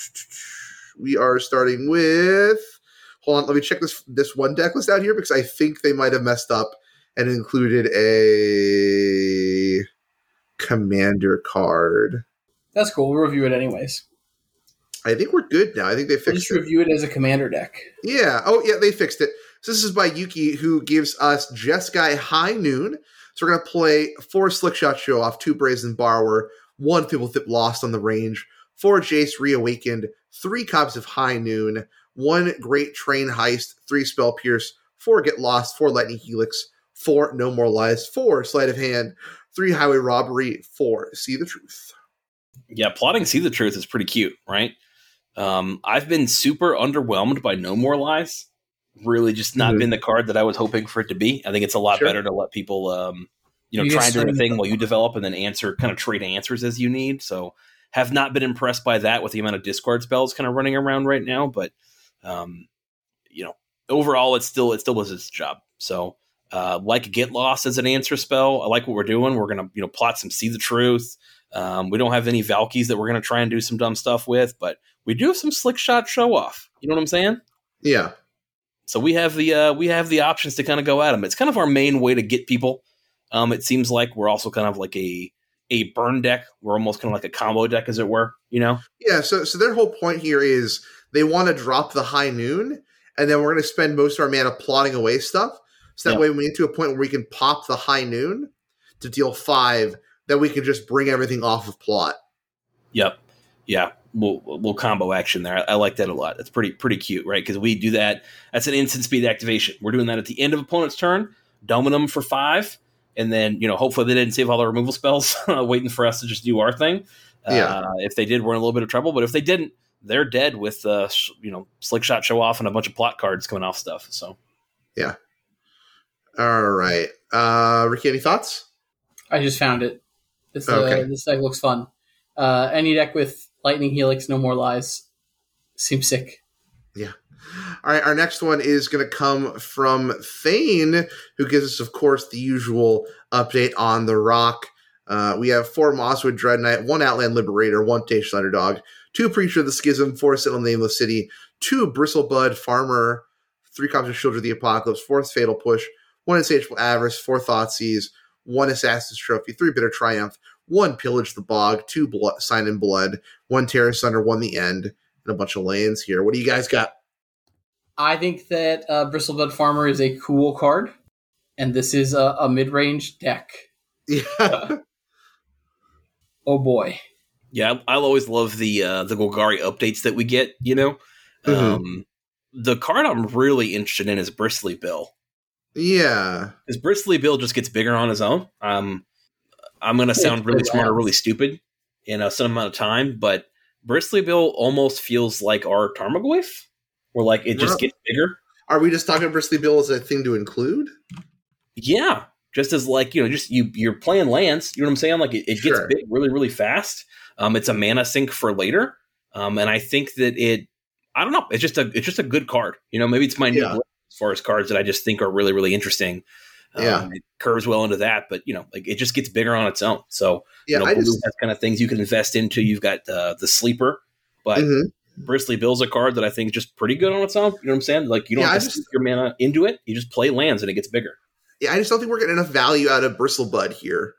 we are starting with. Hold on, let me check this this one deck list out here because I think they might have messed up and included a commander card. That's cool. We'll review it anyways. I think we're good now. I think they We'll fixed just it. review it as a commander deck. Yeah. Oh, yeah, they fixed it. So this is by Yuki, who gives us Jeskai High Noon. So we're going to play four Slickshot Show Off, two Brazen Borrower, one Fibblethip Lost on the range, four Jace Reawakened, three copies of High Noon, one Great Train Heist, three Spell Pierce, four Get Lost, four Lightning Helix, four No More Lies, four Sleight of Hand, three Highway Robbery, four See the Truth. Yeah, plotting See the Truth is pretty cute, right? Um, I've been super underwhelmed by No More Lies. Really just not mm-hmm. been the card that I was hoping for it to be. I think it's a lot sure. better to let people, um, you know, you try and do a thing while you develop and then answer, kind of trade answers as you need. So have not been impressed by that with the amount of discard spells kind of running around right now. But, um, you know, overall, it still, it still does its job. So uh, like Get Lost as an answer spell. I like what we're doing. We're going to, you know, plot some See the Truth. Um, we don't have any Valkies that we're going to try and do some dumb stuff with, but we do have some Slick Shot Show Off. You know what I'm saying? Yeah. So we have the uh, we have the options to kind of go at them. It's kind of our main way to get people. Um, it seems like we're also kind of like a a burn deck. We're almost kind of like a combo deck, as it were. You know? Yeah. So so their whole point here is they want to drop the High Noon, and then we're going to spend most of our mana plotting away stuff. So that yep. way, when we get to a point where we can pop the High Noon to deal five, that we can just bring everything off of plot. Yep. Yeah. We'll, we'll combo action there. I, I like that a lot. It's pretty pretty cute, right? Because we do that. That's an instant speed activation. We're doing that at the end of opponent's turn, doming them for five, and then you know hopefully they didn't save all the removal spells, waiting for us to just do our thing. Yeah. Uh, if they did, we're in a little bit of trouble. But if they didn't, they're dead with uh, sh- you know Slick Shot Show Off and a bunch of plot cards coming off stuff. So yeah. All right, uh, Ricky, any thoughts? I just found it. This uh, okay. this deck looks fun. Uh, any deck with Lightning Helix, No More Lies. Seems sick. Yeah. All right, our next one is going to come from Thane, who gives us, of course, the usual update on the Rock. Uh, we have four Mosswood Dread Knight, one Outland Liberator, one Tenacious Underdog, two Preacher of the Schism, four Sentinel Nameless City, two Bristlebud Farmer, three copies of Children of the Apocalypse, fourth Fatal Push, one Insatiable Avarice, four Thoughtseize, one Assassin's Trophy, three Bitter Triumph, one Pillage the Bog, two blood, Sign in Blood, one Terror Sunder, one The End, and a bunch of lands here. What do you guys got? I think that uh, Bristlebud Farmer is a cool card, and this is a, a mid-range deck. Yeah. Uh, oh boy. Yeah, I'll always love the uh, the Golgari updates that we get, you know? Mm-hmm. Um, the card I'm really interested in is Bristly Bill. Yeah. Because Bristly Bill just gets bigger on his own. Um I'm going to sound really smart or really stupid in a certain amount of time, but Bristly Bill almost feels like our Tarmogoyf, where like it just gets bigger. Are we just talking Bristly Bill as a thing to include? Yeah, just as like, you know, just you, you're playing lands, you know what I'm saying? Like it, it gets sure. big really, really fast. Um, it's a mana sink for later. Um, and I think that it, I don't know, it's just a, it's just a good card. You know, maybe it's my new yeah. as far as cards that I just think are really, really interesting. Yeah, um, it curves well into that, but you know, like it just gets bigger on its own. So, yeah, you know, I just, has kind of things you can invest into. You've got uh, the Sleeper, but mm-hmm. Bristly Bill's a card that I think is just pretty good on its own. You know what I'm saying? Like you don't yeah, have to just, stick your mana into it. You just play lands and it gets bigger. Yeah, I just don't think we're getting enough value out of Bristlebud here.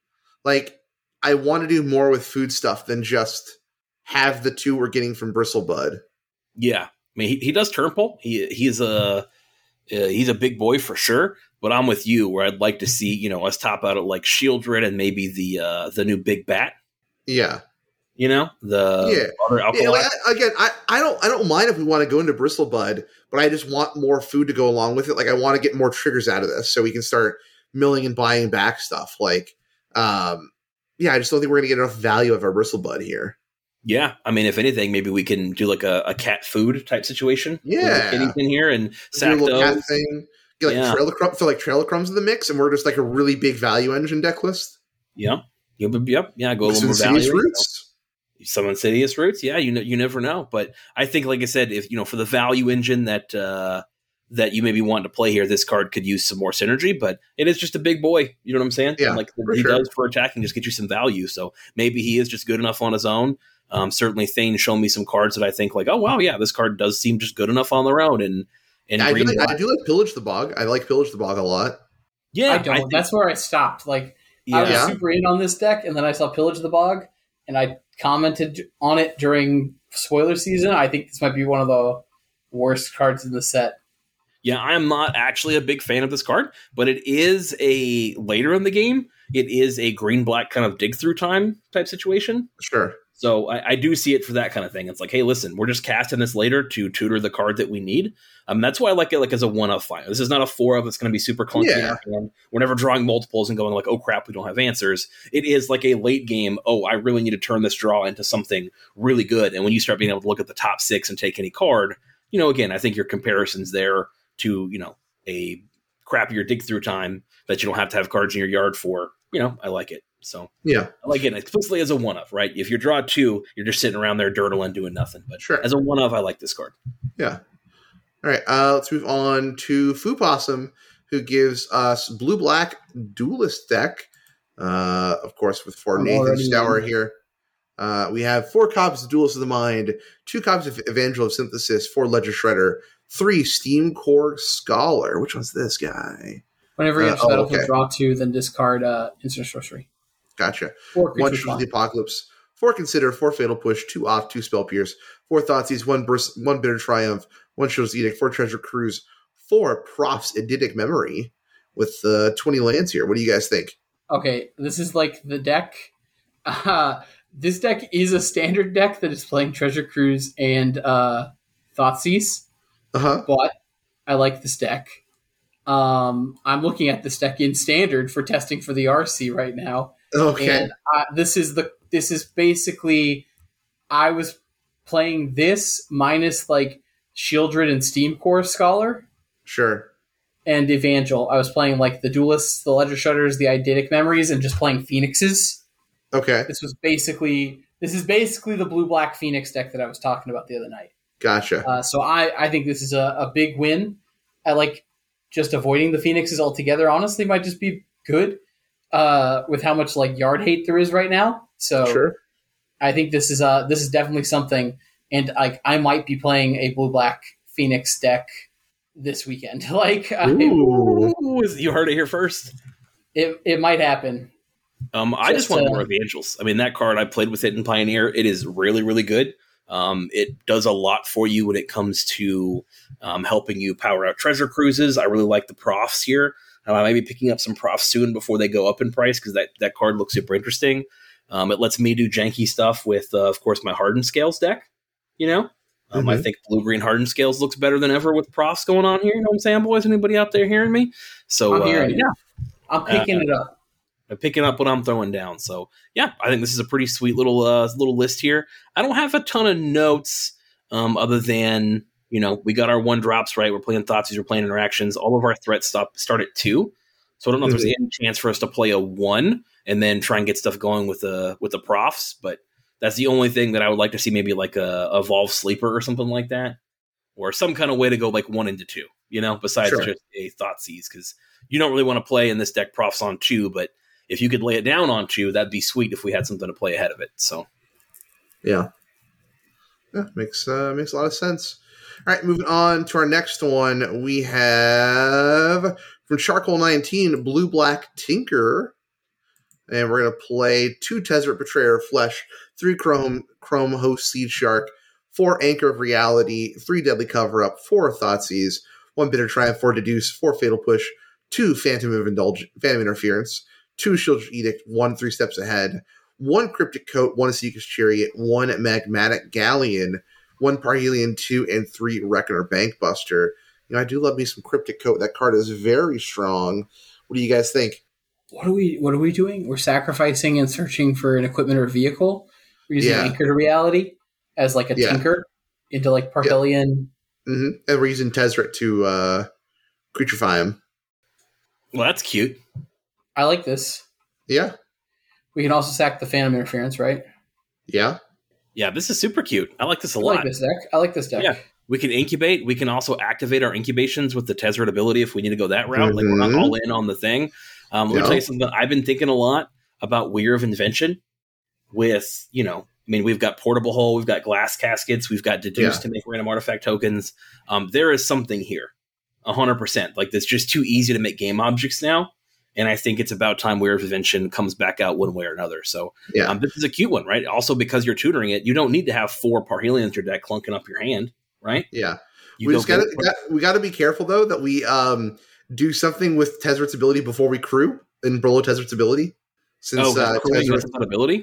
Like, I want to do more with food stuff than just have the two we're getting from Bristlebud. Yeah, I mean, he, he does turn pull. He he's a uh, he's a big boy for sure. But I'm with you where I'd like to see, you know, us top out at like Shieldred and maybe the uh, the new Big Bat. Yeah. You know, the yeah. other alcohol. Yeah, like, I, again, I, I don't I don't mind if we want to go into Bristlebud, but I just want more food to go along with it. Like I want to get more triggers out of this so we can start milling and buying back stuff. Like, um, yeah, I just don't think we're gonna get enough value of our Bristlebud here. Yeah, I mean, if anything, maybe we can do like a, a cat food type situation. Yeah, kitties in here and sack do a little those. cat thing. Get like yeah. trailer crumb, throw like trailer crumbs in the mix, and we're just like a really big value engine deck list. Yep, yep, yep. Yeah, go a little more Insidious value. Roots. You know, some Insidious Roots. Yeah, you know, you never know. But I think, like I said, if you know, for the value engine that uh, that you maybe want to play here, this card could use some more synergy. But it is just a big boy. You know what I'm saying? Yeah, and like he sure. does for attacking, just get you some value. So maybe he is just good enough on his own. Um, certainly, Thane's shown me some cards that I think like, oh wow, yeah, this card does seem just good enough on their own. And and yeah, I, do like, I do like Pillage the Bog. I like Pillage the Bog a lot. Yeah, I don't. I think, That's where I stopped. Like yeah. I was Yeah. super in on this deck, and then I saw Pillage the Bog, and I commented on it during spoiler season. I think this might be one of the worst cards in the set. Yeah, I am not actually a big fan of this card, but it is a later in the game. It is a green black kind of dig through time type situation. Sure. So I, I do see it for that kind of thing. It's like, hey, listen, we're just casting this later to tutor the card that we need. Um, that's why I like it like as a one of five. This is not a four of. It's going to be super clunky. Yeah. And we're never drawing multiples and going like, oh crap, we don't have answers. It is like a late game. Oh, I really need to turn this draw into something really good. And when you start being able to look at the top six and take any card, you know, again, I think your comparisons there to, you know, a crappier dig through time that you don't have to have cards in your yard for, you know, I like it. So yeah, I like it explicitly as a one of, right? If you draw two, you're just sitting around there dirtling doing nothing. But sure. As a one of, I like this card. Yeah. All right. Uh, let's move on to Foo Possum, who gives us blue black duelist deck. Uh, of course, with four Nathan Stour here. Uh, we have four copies of Duelist of the Mind, two copies of Evangel of Synthesis, four Ledger Shredder, three Steam Core Scholar. Which one's this guy? Whenever you have uh, oh, battlefield okay. draw two, then discard uh, instant sorcery. Gotcha. Four One Children of the Apocalypse, four Consider, four Fatal Push, two Off, two Spell Pierce, four Thoughtseize, one Burst, one Bitter Triumph, one Shield's Edict, four Treasure Cruise, four Prof's Eidetic Memory with uh, twenty lands here. What do you guys think? Okay, this is like the deck. Uh, this deck is a standard deck that is playing Treasure Cruise and uh, Thoughtseize, Uh-huh. but I like this deck. Um, I'm looking at this deck in standard for testing for the R C right now. Okay. And uh, this is the this is basically I was playing this minus like Shieldred and Steam Core Scholar Sure. and Evangel. I was playing like the Duelists, the Ledger Shutters, the Eidetic Memories, and just playing Phoenixes. Okay. This was basically this is basically the blue black Phoenix deck that I was talking about the other night. Gotcha. Uh, so I I think this is a, a big win. I like just avoiding the Phoenixes altogether. Honestly, might just be good. Uh, with how much like yard hate there is right now, so Sure. I think this is uh this is definitely something, and like I might be playing a blue black Phoenix deck this weekend. Like I, Ooh. Ooh, you heard it here first. it it might happen. Um, I just, Just, want uh, more Evangels. I mean, that card I played with it in Pioneer. It is really, really good. Um, it does a lot for you when it comes to um, helping you power out Treasure Cruises. I really like the Profs here. Um, I might be picking up some Profs soon before they go up in price because that, that card looks super interesting. Um, it lets me do janky stuff with, uh, of course, my Hardened Scales deck. You know, um, Mm-hmm. I think blue-green Hardened Scales looks better than ever with Profs going on here. You know what I'm saying, boys? Anybody out there hearing me? So I'm hearing uh, it. yeah, I'm picking Uh, it up. I'm picking up what I'm throwing down. So yeah, I think this is a pretty sweet little uh, little list here. I don't have a ton of notes um, other than, you know, we got our one drops right. We're playing Thoughtseize, we're playing interactions. All of our threats stop start at two. So I don't know if there's any chance for us to play a one and then try and get stuff going with the with the profs. But that's the only thing that I would like to see, maybe like a Evolve Sleeper or something like that, or some kind of way to go like one into two. You know, besides Sure. just a Thoughtseize, because you don't really want to play in this deck profs on two, but if you could lay it down on two, that'd be sweet if we had something to play ahead of it. So, Yeah. Yeah, makes uh, makes a lot of sense. All right, moving on to our next one. We have from Charcoal nineteen, Blue Black Tinker. And we're going to play two Tezzeret Betrayer Flesh, three Chrome Chrome Host Seed Shark, four Anchor of Reality, three Deadly Cover Up, four Thoughtseize, one Bitter Triumph, four Deduce, four Fatal Push, two Phantom of Indulge, Phantom Interference, two Shield's Edict, one Three Steps Ahead, one Cryptic Coat, one Seeker's Chariot, one Magmatic Galleon, one Parhelion two, and three Reckoner Bankbuster. You know, I do love me some Cryptic Coat. That card is very strong. What do you guys think? What are we What are we doing? We're sacrificing and searching for an equipment or vehicle. We're using Yeah. Anchor to Reality as like a Yeah. tinker into like Parhelion. Mm-hmm. And we're using Tezzeret to uh, creaturefy him. well, that's cute. I like this. Yeah. We can also sack the Phantom Interference, right? Yeah. Yeah, this is super cute. I like this a I lot. like this deck. I like this deck. Yeah. We can incubate. We can also activate our incubations with the Tezzeret ability if we need to go that route. Like, we're not Mhm. all in on the thing. Um, let me Yeah. tell you something. I've been thinking a lot about Weir of Invention with, you know, I mean, we've got Portable Hull, we've got Glass Caskets, we've got Deduce Yeah. to make random artifact tokens. Um, there is something here, one hundred percent. Like, that's just too easy to make game objects now. And I think it's about time Weir of Invention comes back out one way or another. So Yeah. um, this is a cute one, right? Also, because you're tutoring it, you don't need to have four Parhelions in your deck clunking up your hand, right? Yeah. You we go just gotta, get- got, we got to be careful, though, that we um, do something with Tezzeret's ability before we crew and Brolo Tezzeret's ability. Since oh, uh, crewing Tezzeret, has that ability?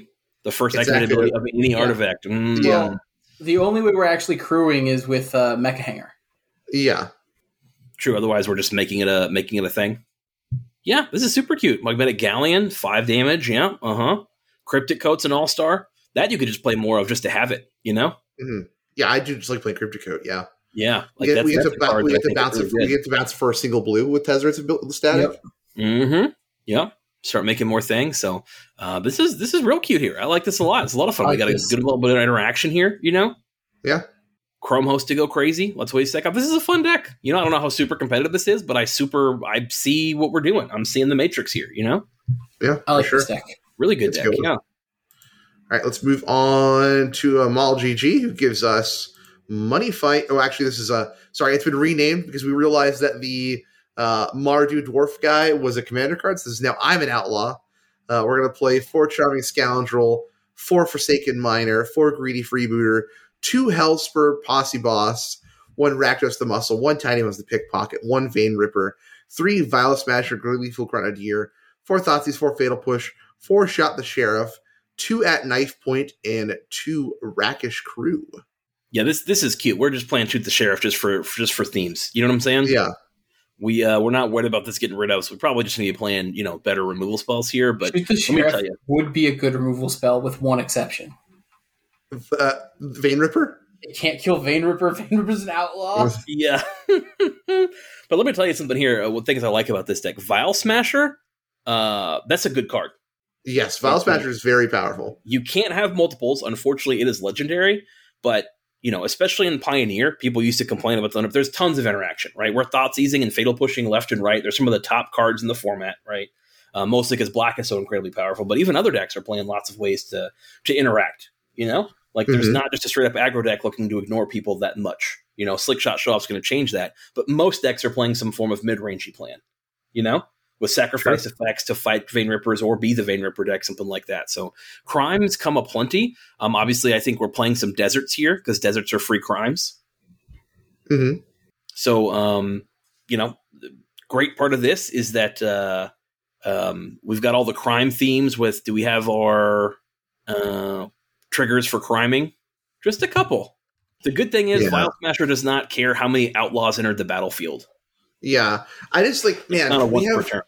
The first Exactly. activated ability of any Yeah. artifact. Mm. Well, the only way we're actually crewing is with uh, Mecha Hanger. Yeah. True. Otherwise, we're just making it a making it a thing. Yeah, this is super cute. Magnetic Galleon, five damage. Yeah, uh huh. Cryptic Coat's an all star. That you could just play more of just to have it. You know. Mm-hmm. Yeah, I do just like playing Cryptic Coat. Yeah. Yeah, Like we get, we get to, ba- we get to bounce it. We get to bounce for a single blue with Tezzeret's ability static. Yep. Mm-hmm. Yep. Start making more things. So uh, this is this is real cute here. I like this a lot. It's a lot of fun. I we got like a this. good little bit of interaction here. You know. Yeah. Chrome host to go crazy. Let's waste a second. This is a fun deck. You know, I don't know how super competitive this is, but I super I see what we're doing. I'm seeing the matrix here. You know. Yeah. I like for sure. this deck. Really good It's deck. good. Yeah. All right, let's move on to uh, Maul G G, who gives us Money Fight. Oh, actually, this is a sorry. It's been renamed because we realized that the uh, Mardu Dwarf guy was a commander card. So this is now I'm an outlaw. Uh, we're gonna play four Charming Scoundrel, four Forsaken Miner, four Greedy Freebooter, two Hellspur Posse Boss, one Rakdos the Muscle, one Tiny One's the Pickpocket, one Vein Ripper, three Vile Smasher, Gleeful Grenadier, four Thoughtseize, four Fatal Push, four Shot the Sheriff, two at Knife Point, and two Rakish Crew. Yeah, this this is cute. We're just playing Shoot the Sheriff just for, for just for themes. You know what I'm saying? Yeah. We uh, we're not worried about this getting rid of, so we probably just need to be playing, you know, better removal spells here. But Shoot the let me Sheriff tell you, would be a good removal spell with one exception. Uh, Vein Ripper? It can't kill Vein Ripper. Vein Ripper's an outlaw. yeah. But let me tell you something here. Uh, what things I like about this deck: Vile Smasher. Uh, that's a good card. Yes, Vile Smasher is very powerful. You can't have multiples. Unfortunately, it is legendary. But you know, especially in Pioneer, people used to complain about them. There's tons of interaction, right? We're thought seizing and fatal pushing left and right. There's some of the top cards in the format, right? Uh, mostly because black is so incredibly powerful. But even other decks are playing lots of ways to to interact. You know, like there's Mhm. not just a straight up aggro deck looking to ignore people that much. You know, Slick Shot Show Off's going to change that. But most decks are playing some form of mid rangey plan. You know, with sacrifice Sure. effects to fight Vein Rippers or be the Vein Ripper deck, something like that. So crimes come aplenty. Um, obviously, I think we're playing some deserts here because deserts are free crimes. Mm-hmm. So, um, you know, the great part of this is that uh, um, we've got all the crime themes with, do we have our uh, triggers for criming? Just a couple. The good thing is Yeah. Vile Smasher does not care how many outlaws entered the battlefield. Yeah. I just like, man, Not a we one per have, turn.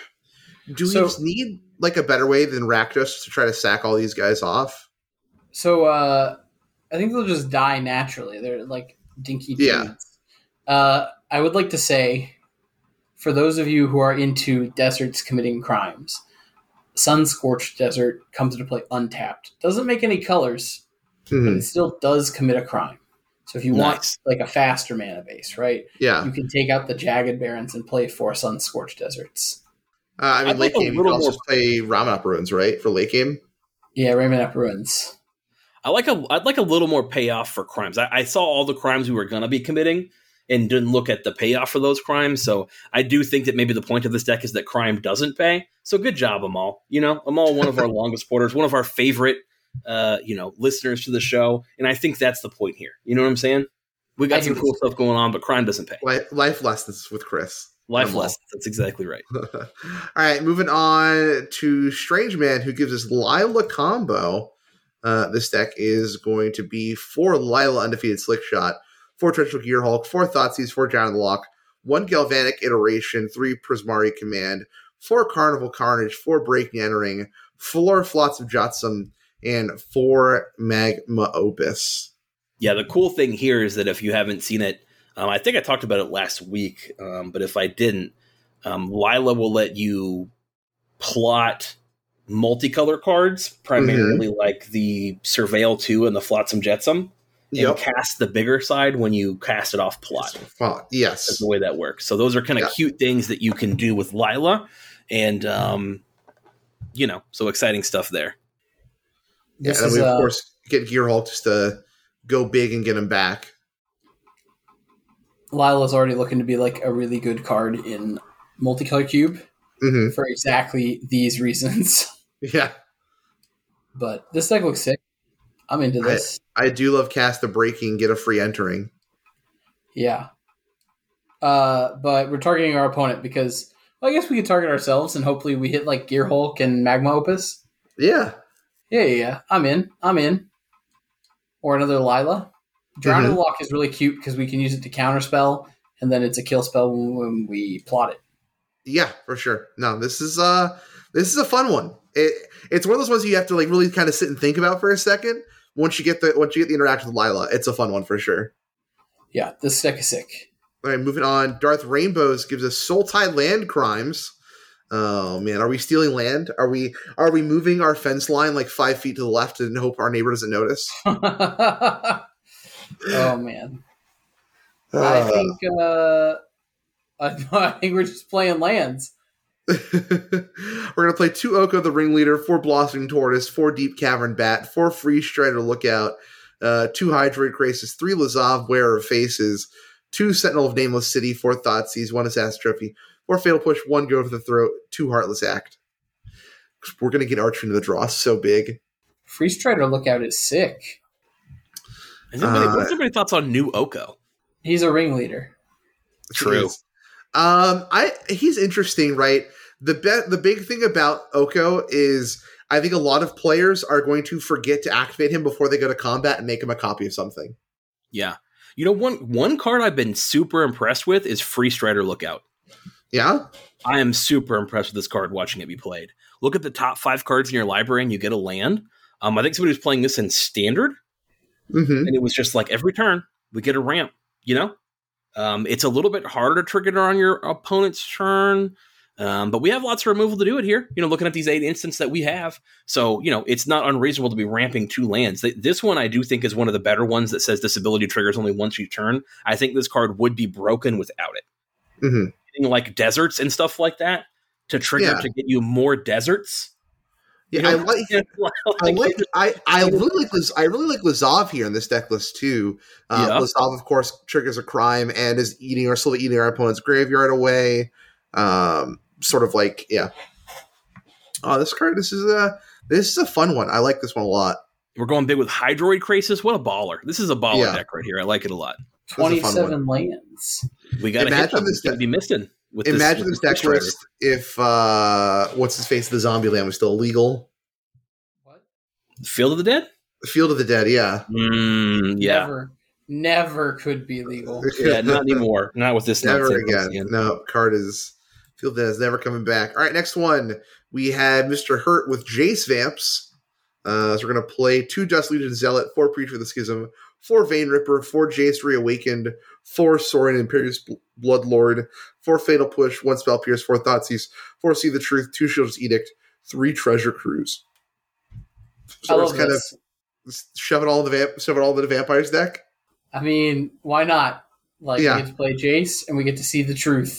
do So- we just need like a better way than Rakdos to try to sack all these guys off? So uh, I think they'll just die naturally. They're like dinky dudes. Yeah. Uh, I would like to say, for those of you who are into deserts committing crimes, Sun Scorched Desert comes into play untapped. Doesn't make any colors, but Mhm. it still does commit a crime. So if you Nice. want like a faster mana base, right, Yeah. you can take out the Jagged Barrens and play four Sun Scorched Deserts. Uh, I mean, I'd late like a game, you can little also more- play Ramen Up Ruins, right? For late game? Yeah, Raymond Up Ruins. I like a I'd like a little more payoff for crimes. I, I saw all the crimes we were gonna be committing and didn't look at the payoff for those crimes. So I do think that maybe the point of this deck is that crime doesn't pay. So good job, Amal. You know, Amal, one of our longest supporters, one of our favorite uh, you know, listeners to the show. And I think that's the point here. You know what I'm saying? We I got hear some cool stuff going on, but crime doesn't pay. Life, life lessons with Chris. Life Amal. lessons. That's exactly right. All right, moving on to Strange Man, who gives us Lila combo. Uh, this deck is going to be four Lila undefeated Slick Shot, four Torrential Gearhulk, four Thoughtseize, four Giant of the Lock, one Galvanic Iteration, three Prismari Command, four Carnival Carnage, four Breaking Entering, four Flotsam Jetsam, and four Magma Opus. Yeah, the cool thing here is that if you haven't seen it, um, I think I talked about it last week, um, but if I didn't, um, Lila will let you plot multicolor cards, primarily like the Surveil two and the Flotsam Jetsam, and Yep. cast the bigger side when you cast it off plot. Fuck, yes. That's the way that works. So those are kind of Yeah. cute things that you can do with Lila, and um, you know, so exciting stuff there. Yeah, This and is we, of uh, course, get Gearhulk just to go big and get him back. Lila's already looking to be like a really good card in Multicolor Cube hmm for exactly these reasons. Yeah. But this deck looks sick. I'm into this. I do love cast the breaking, get a free entering. Yeah. Uh, but we're targeting our opponent because well, I guess we could target ourselves and hopefully we hit like Gear Hulk and Magma Opus. Yeah. Yeah, yeah, yeah. I'm in. I'm in. Or another Lila. Drowning Mhm. Lock is really cute because we can use it to counterspell, and then it's a kill spell when, when we plot it. Yeah, for sure. No, this is uh this is a fun one. It it's one of those ones you have to like really kind of sit and think about for a second. Once you get the once you get the interaction with Lila, it's a fun one for sure. Yeah, this deck is sick. All right, moving on. Darth Rainbows gives us Soul Tide Land Crimes. Oh man, are we stealing land? Are we are we moving our fence line like five feet to the left and hope our neighbor doesn't notice? Oh man, Uh, I think uh, I, I think we're just playing lands. We're gonna play two Oko the Ringleader, four Blossoming Tortoise, four Deep Cavern Bat, four Freeze Strider Lookout, uh, two Hydroid Krasis, three Lazav Wearer of Faces, two Sentinel of Nameless City, four Thoughtseize, one Assassin Trophy, four Fatal Push, one Go for the Throat, two Heartless Act. We're gonna get Archer into the draw so big. Free Strider Lookout is sick. Is anybody, Uh, what's everybody's thoughts on new Oko? He's a ringleader. True. Um, I he's interesting, right? The be- the big thing about Oko is I think a lot of players are going to forget to activate him before they go to combat and make him a copy of something. Yeah. You know, one one card I've been super impressed with is Free Strider Lookout. Yeah? I am super impressed with this card watching it be played. Look at the top five cards in your library and you get a land. Um, I think somebody was playing this in Standard, Mm-hmm. and it was just like every turn we get a ramp, you know? Um, it's a little bit harder to trigger it on your opponent's turn, um, but we have lots of removal to do it here, you know, looking at these eight instants that we have. So, you know, it's not unreasonable to be ramping two lands. This one I do think is one of the better ones that says this ability triggers only once you turn. I think this card would be broken without it. Mm-hmm. Getting like deserts and stuff like that to trigger Yeah. to get you more deserts. Yeah, You I know, like I like I, I really like Liz, I really like Lazav here in this deck list too. Uh, Yeah. Lazav, of course, triggers a crime and is eating or slowly eating our opponent's graveyard away. Um, sort of like yeah. Oh, this card. This is a this is a fun one. I like this one a lot. We're going big with Hydroid Krasis. What a baller. This is a baller Yeah. deck right here. I like it a lot. This is a fun Twenty-seven lands. We got to hit Imagine them. this It's going to deck- be missing. With Imagine this, this with deck list if uh, what's his face the Zombie Land was still illegal. What? Field of the Dead? Field of the Dead, yeah. Mm, yeah. Never, never could be legal. Yeah, not anymore. Not with this Never nonsense. again. No, card is Field of the Dead is never coming back. All right, next one. We have Mister Hurt with Jace Vamps. Uh, so we're going to play two Dust Legion Zealot, four Preacher of the Schism, four Vein Ripper, four Jace Reawakened, four Sorin Imperious Bloodlord, four Fatal Push, one Spell Pierce, four Thoughtseize, four See the Truth, two Shield's Edict, three Treasure Cruise. So I we're love just kind this. of shove it all in the vamp, shove it all in the Vampires deck. I mean, why not? Like Yeah. we get to play Jace and we get to see the truth.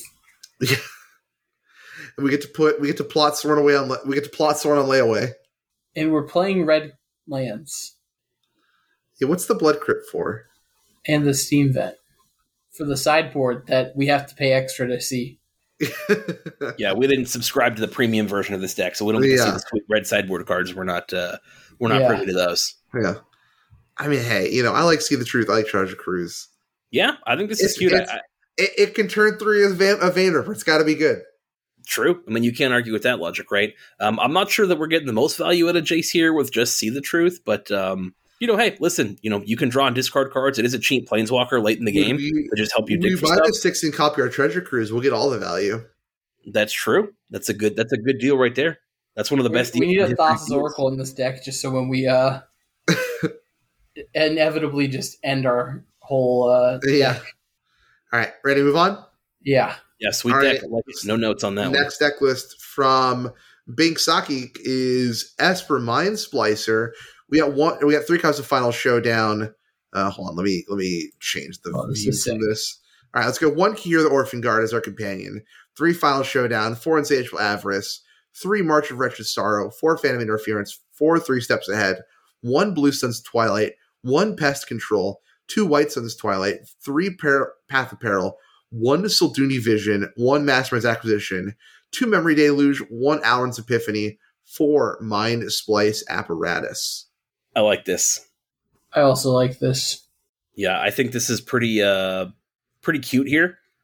And we get to put we get to plot Sorin away on we get to plot Sorin on layaway. And we're playing red lands Yeah, what's the blood crypt for? and the steam vent for the sideboard that we have to pay extra to see. Yeah, we didn't subscribe to the premium version of this deck, so we don't get to Yeah. see the sweet red sideboard cards. We're not uh, we're not Yeah. privy to those. Yeah. I mean, hey, you know, I like See the Truth. I like Treasure Cruise. Yeah, I think this It's- is cute. it's- I, I, It, it can turn through a Van, a Van Ripper. It's got to be good. True. I mean, you can't argue with that logic, right? Um, I'm not sure that we're getting the most value out of Jace here with just See the Truth, but, um, you know, hey, listen, you know, you can draw and discard cards. It is a cheap Planeswalker late in the game We, to just help you we dig for buy stuff. the six and copy our Treasure Cruise. We'll get all the value. That's true. That's a good That's a good deal right there. That's one of the We, best we need deals a in history. Thassa's Oracle in this deck just so when we uh inevitably just end our whole uh Yeah. deck. All right. Ready to move on? Yeah. Yeah, sweet All deck. right. I like it. No notes on that one. Next deck list from Bink Saki is Esper Mind Splicer. We got one. We got three copies of Final Showdown. Uh, hold on, let me let me change the Oh, this view is from sick. this. All right, let's go. One Kier the Orphan Guard as our companion. Three Final Showdown. Four Insatiable Avarice. Three March of Wretched Sorrow. Four Phantom Interference. Four Three Steps Ahead. One Blue Sun's Twilight. One Pest Control. Two White Sun's Twilight. Three per- Path of Peril. One Silduni Vision. One Mastermind's Acquisition. Two Memory Deluge. One Allen's Epiphany. Four Mind Splice Apparatus. I like this. I also like this. Yeah, I think this is pretty uh pretty cute here.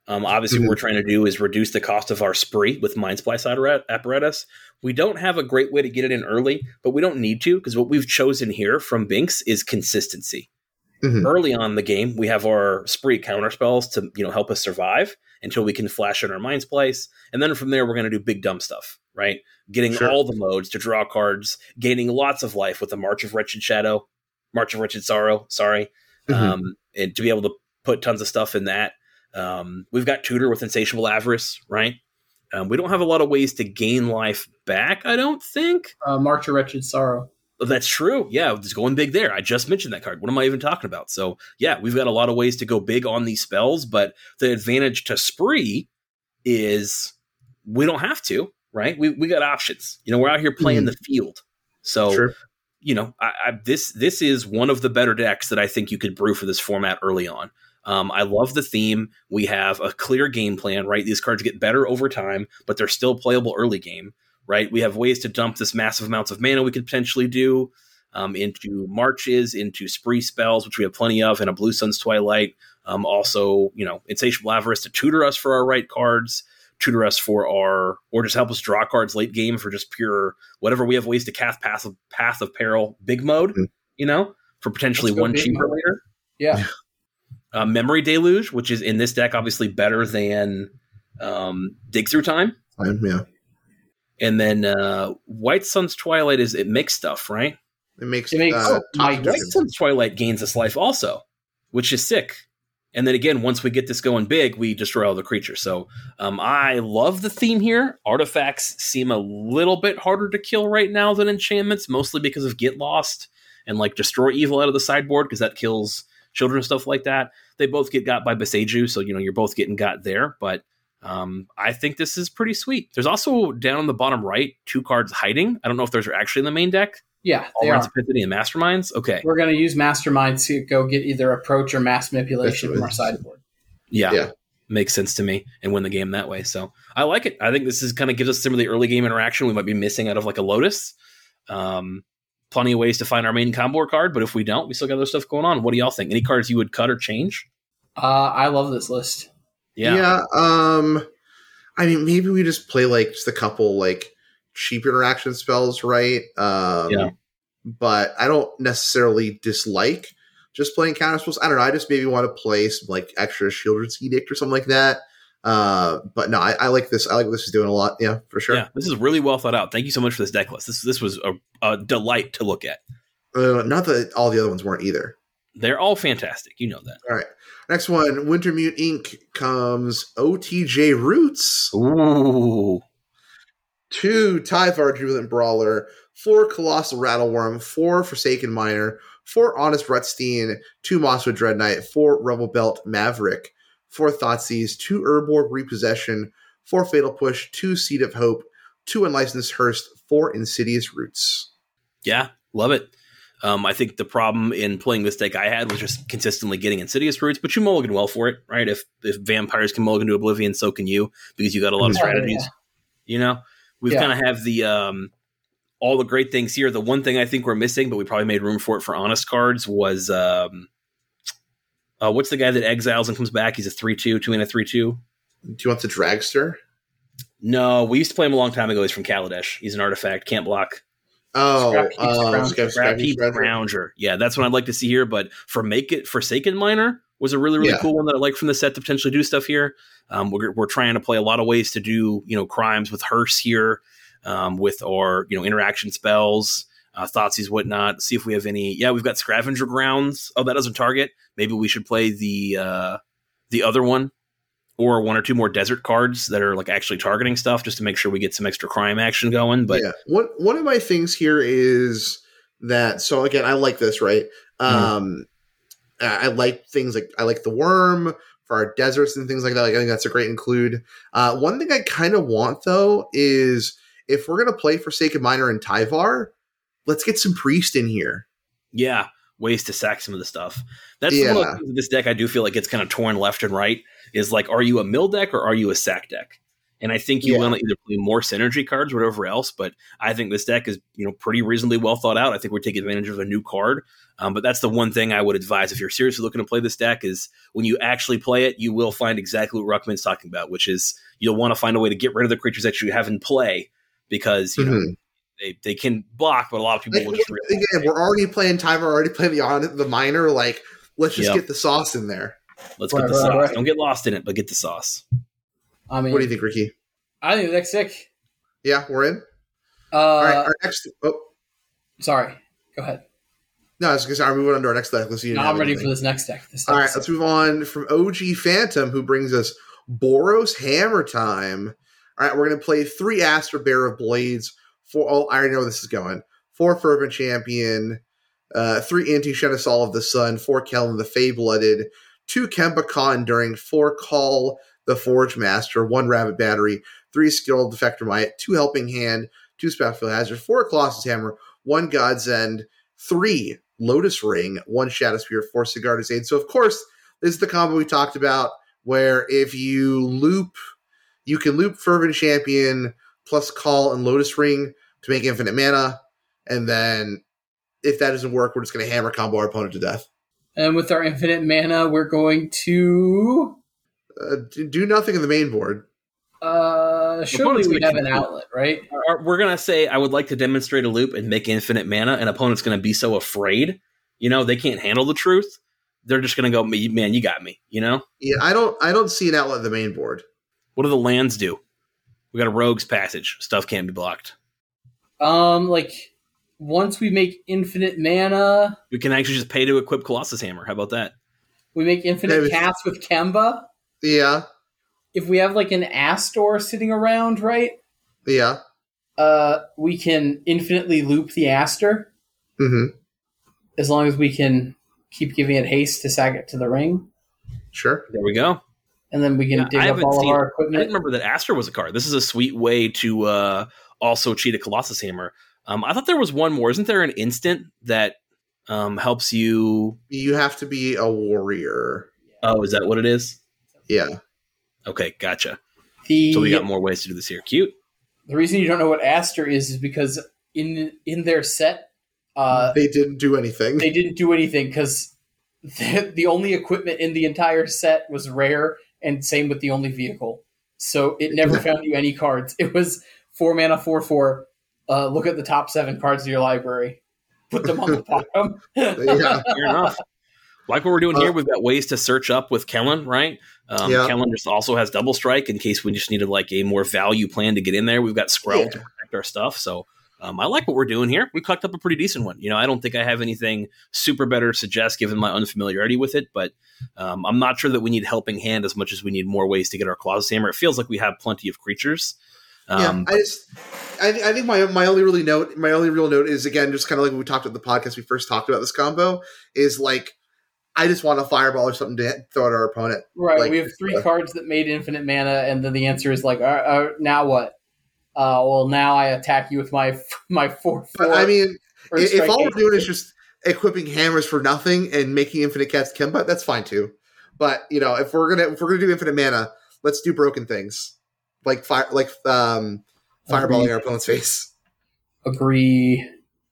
Um, obviously, Mhm. what we're trying to do is reduce the cost of our spree with Mind Splice apparatus. We don't have a great way to get it in early, but we don't need to because what we've chosen here from Binks is consistency. Mhm. Early on in the game, we have our spree counter spells to you know help us survive until we can flash in our Mind Splice, and then from there we're going to do big dumb stuff, right? Getting Sure. all the modes to draw cards, gaining lots of life with the March of Wretched Shadow, March of Wretched Sorrow, sorry, Mhm. um, and to be able to put tons of stuff in that. Um, we've got Tutor with Insatiable Avarice, right? Um, we don't have a lot of ways to gain life back, I don't think. Uh, March of Wretched Sorrow. That's true. Yeah, it's going big there. I just mentioned that card. What am I even talking about? So, yeah, we've got a lot of ways to go big on these spells, but the advantage to Spree is we don't have to, right? We we got options. You know, we're out here playing Mhm. the field. So, Sure. you know, I, I, this this is one of the better decks that I think you could brew for this format early on. Um, I love the theme. We have a clear game plan, right? These cards get better over time, but they're still playable early game, right? We have ways to dump this massive amounts of mana we could potentially do um, into marches, into spree spells, which we have plenty of, and a Blue Sun's Twilight. Um, also, you know, Insatiable Avarice to tutor us for our right cards, tutor us for our, or just help us draw cards late game for just pure whatever. We have ways to cast Path of, Path of Peril big mode, Mm-hmm. you know, for potentially Let's go one big cheaper mode. later. Yeah. Uh, Memory Deluge, which is in this deck obviously better than um, Dig Through Time. Fine, yeah. And then uh, White Sun's Twilight is it makes stuff, right? It makes It makes- uh, oh, my top White tokens. Sun's Twilight gains us life also, which is sick. And then again, once we get this going big, we destroy all the creatures. So um, I love the theme here. Artifacts seem a little bit harder to kill right now than enchantments, mostly because of Get Lost and like Destroy Evil out of the sideboard because that kills children and stuff like that. They both get got by Beseju, so you know you're both getting got there. But um, I think this is pretty sweet. There's also down on the bottom right two cards hiding. I don't know if those are actually in the main deck. Yeah, All they Rounds are. of Epiphany and Masterminds. Okay, We're going to use Mastermind to go get either approach or mass manipulation That's from our what sideboard. yeah, Yeah. makes sense to me, and win the game that way. So I like it. I think this is kind of gives us some of the early game interaction we might be missing out of like a Lotus. Um, plenty of ways to find our main combo card, but if we don't, we still got other stuff going on. What do y'all think? Any cards you would cut or change? Uh, I love this list. Yeah, Yeah. Um, I mean, maybe we just play like just a couple like cheap interaction spells, right? Um, Yeah. But I don't necessarily dislike just playing counter spells. I don't know. I just maybe want to play some like extra Shieldred's Edict or something like that. Uh, but no, I, I like this. I like what this is doing a lot. Yeah, for sure. yeah. This is really well thought out. Thank you so much for this deck list. This this was a, a delight to look at. Uh, not that all the other ones weren't either. They're all fantastic. You know that. All right. Next one, Wintermute Incorporated comes O T J Roots, Ooh, two Tyvar Jubilant Brawler, four Colossal Rattleworm, four Forsaken Miner, four Honest Rutstein, two Mosswood Dread Knight, four Rebel Belt Maverick, four Thoughtseize, two Urborg Repossession, four Fatal Push, two Seed of Hope, two Unlicensed Hearst, four Insidious Roots. yeah, love it. Um, I think the problem in playing this deck I had was just consistently getting Insidious Roots, but you mulligan well for it, right? If if vampires can mulligan to Oblivion, so can you, because you got a lot of Mhm. strategies. Yeah. You know, we've Yeah. kind of have the um, all the great things here. The one thing I think we're missing, but we probably made room for it for honest cards, was um, uh, what's the guy that exiles and comes back? He's a three two, two and a three two. Do you want the Dragster? No, we used to play him a long time ago. He's from Kaladesh. He's an artifact, can't block. Oh, Scrap Heap's uh, Scrounger. Scrap- Scrap Scrap Heap Heap's Scrounger. Scrounger. Yeah, that's what I'd like to see here. But for Make It Forsaken Miner was a really, really Yeah. cool one that I like from the set to potentially do stuff here. Um, we're, we're trying to play a lot of ways to do, you know, crimes with Hearse here, um, with our, you know, interaction spells, uh, Thoughtseize, whatnot. See if we have any. Yeah, we've got Scavenger Grounds. Oh, that doesn't target. Maybe we should play the uh, the other one, or one or two more desert cards that are like actually targeting stuff, just to make sure we get some extra crime action going. But yeah, one one of my things here is that. So again, I like this, right? Um, I I like things like I like the worm for our deserts and things like that. Like I think that's a great include. Uh, one thing I kind of want though is if we're gonna play Forsaken Miner and Tyvar, let's get some priest in here. yeah, ways to sack some of the stuff. That's Yeah. one of the things with this deck I do feel like it's kind of torn left and right. Is like, are you a mill deck or are you a sack deck? And I think you Yeah. want to either play more synergy cards or whatever else. But I think this deck is, you know, pretty reasonably well thought out. I think we're taking advantage of a new card. Um, but that's the one thing I would advise if you're seriously looking to play this deck is when you actually play it, you will find exactly what Ruckman's talking about, which is you'll want to find a way to get rid of the creatures that you have in play because, you mm-hmm. know, they, they can block, but a lot of people like, will just realize. Again, we're already playing time, we're already playing the on the minor. Like, let's just yep. get the sauce in there. Let's right, get the right, sauce. Right. Don't get lost in it, but get the sauce. I mean, what do you think, Ricky? I think the deck's sick. Yeah, we're in. Uh, All right, our next. Oh, sorry. Go ahead. No, I was going to say, I'm moving on to our next deck. Let's see. No, I'm ready anything. for this next deck. This All right, let's move on from O G Phantom, who brings us Boros Hammer Time. All right, we're going to play three Astra Bearer of Blades. Four, oh, I already know where this is going. Four Fervent Champion, uh, three Anti-Shenisal of the Sun, four Kellen the Fey-Blooded, two Kemba Conjuring, four Call the Forge Master, one Rabbit Battery, three Skilled Defector Might, two Helping Hand, two Spellfield Hazard, four Colossus Hammer, one God's End, three Lotus Ring, one Shadow Spear, four Sigarda's Aid. So, of course, this is the combo we talked about where if you loop, you can loop Fervent Champion plus Call and Lotus Ring to make infinite mana. And then if that doesn't work, we're just going to hammer combo our opponent to death. And with our infinite mana, we're going to... Uh, do nothing in the main board. Uh, surely we have an outlet, right? We're going to say, I would like to demonstrate a loop and make infinite mana. An opponent's going to be so afraid. You know, they can't handle the truth. They're just going to go, man, you got me, you know? Yeah, I don't I don't see an outlet in the main board. What do the lands do? We got a Rogue's Passage. Stuff can't be blocked. Um, like, once we make infinite mana... We can actually just pay to equip Colossus Hammer. How about that? We make infinite Maybe. cast with Kemba. Yeah. If we have, like, an Astor sitting around, right? Yeah. Uh, we can infinitely loop the Astor. Mm-hmm. As long as we can keep giving it haste to sack it to the ring. Sure. There we go. And then we can yeah, dig up all of our equipment. I didn't remember that Astor was a card. This is a sweet way to uh, also cheat a Colossus Hammer. Um, I thought there was one more. Isn't there an instant that um, helps you? You have to be a warrior. Oh, is that what it is? Yeah. Okay, gotcha. The, so we got more ways to do this here. Cute. The reason you don't know what Astor is is because in in their set, uh, they didn't do anything. They didn't do anything because the, the only equipment in the entire set was rare, and same with the only vehicle. So it never found you any cards. It was four mana, four four. Uh, look at the top seven cards of your library. Put them on the bottom. Yeah, fair enough. Like what we're doing uh, here, we've got ways to search up with Kellen, right? Um, yeah. Kellen just also has double strike in case we just needed like a more value plan to get in there. We've got Skrull yeah. to protect our stuff. So um, I like what we're doing here. We cooked up a pretty decent one. You know, I don't think I have anything super better to suggest given my unfamiliarity with it, but um, I'm not sure that we need Helping Hand as much as we need more ways to get our Colossus Hammer. It feels like we have plenty of creatures. Um, yeah, I just, I, I think my my only really note, my only real note is again just kind of like when we talked about the podcast we first talked about this combo is like I just want a fireball or something to throw at our opponent. Right, like, we have three uh, cards that made infinite mana, and then the answer is like, uh, uh, now what? Uh, well, now I attack you with my my four four. I mean, if, if all we're doing is just equipping hammers for nothing and making infinite cast Kemba, that's fine too. But you know, if we're gonna if we're gonna do infinite mana, let's do broken things. Like fire, like um, fireballing our opponent's face. Agree.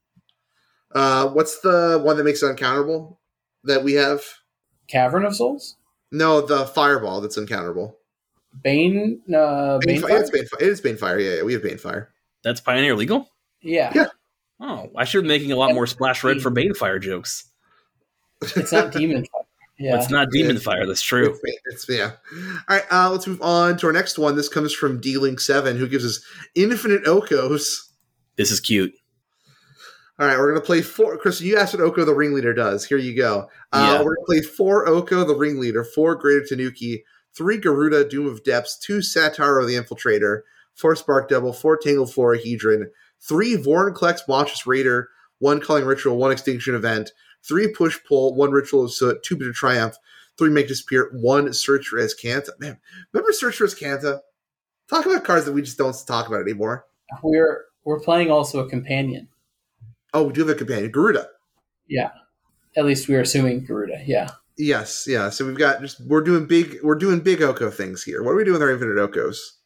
Uh, what's the one that makes it uncounterable that we have? Cavern of Souls? No, the fireball that's uncounterable. Bane. Uh, Bane, Bane Fire. Fire? It's Bane Fire. It is Bane Fire. Yeah, yeah, we have Bane Fire. That's Pioneer legal. Yeah. Yeah. Oh, I should be making a lot more splash red for Bane Fire jokes. It's not Demon Fire. Yeah. It's not Demon it's, Fire. That's true. It's, it's, yeah. All right. Uh, let's move on to our next one. This comes from D-Link seven, who gives us Infinite Okos. This is cute. All right. We're going to play four. Chris, you asked what Oko the Ringleader does. Here you go. Uh, yeah. We're going to play four Oko the Ringleader, four Greater Tanuki, three Garuda, Doom of Depths, two Sataro the Infiltrator, four Spark Devil, four Tangle Florahedron, three Vorinclex Monstrous Raider, one Culling Ritual, one Extinction Event, three Push Pull, one Ritual of Soot, two Bitter Triumph, three Make Disappear, one Search for Azcanta. Man, remember Search for Azcanta? Talk about cards that we just don't talk about anymore. We're we're playing also a companion. Oh, we do have a companion, Garuda. Yeah, at least we're assuming Garuda. Yeah. Yes, yeah. So we've got just we're doing big we're doing big Oko things here. What are we doing with our Infinite Okos?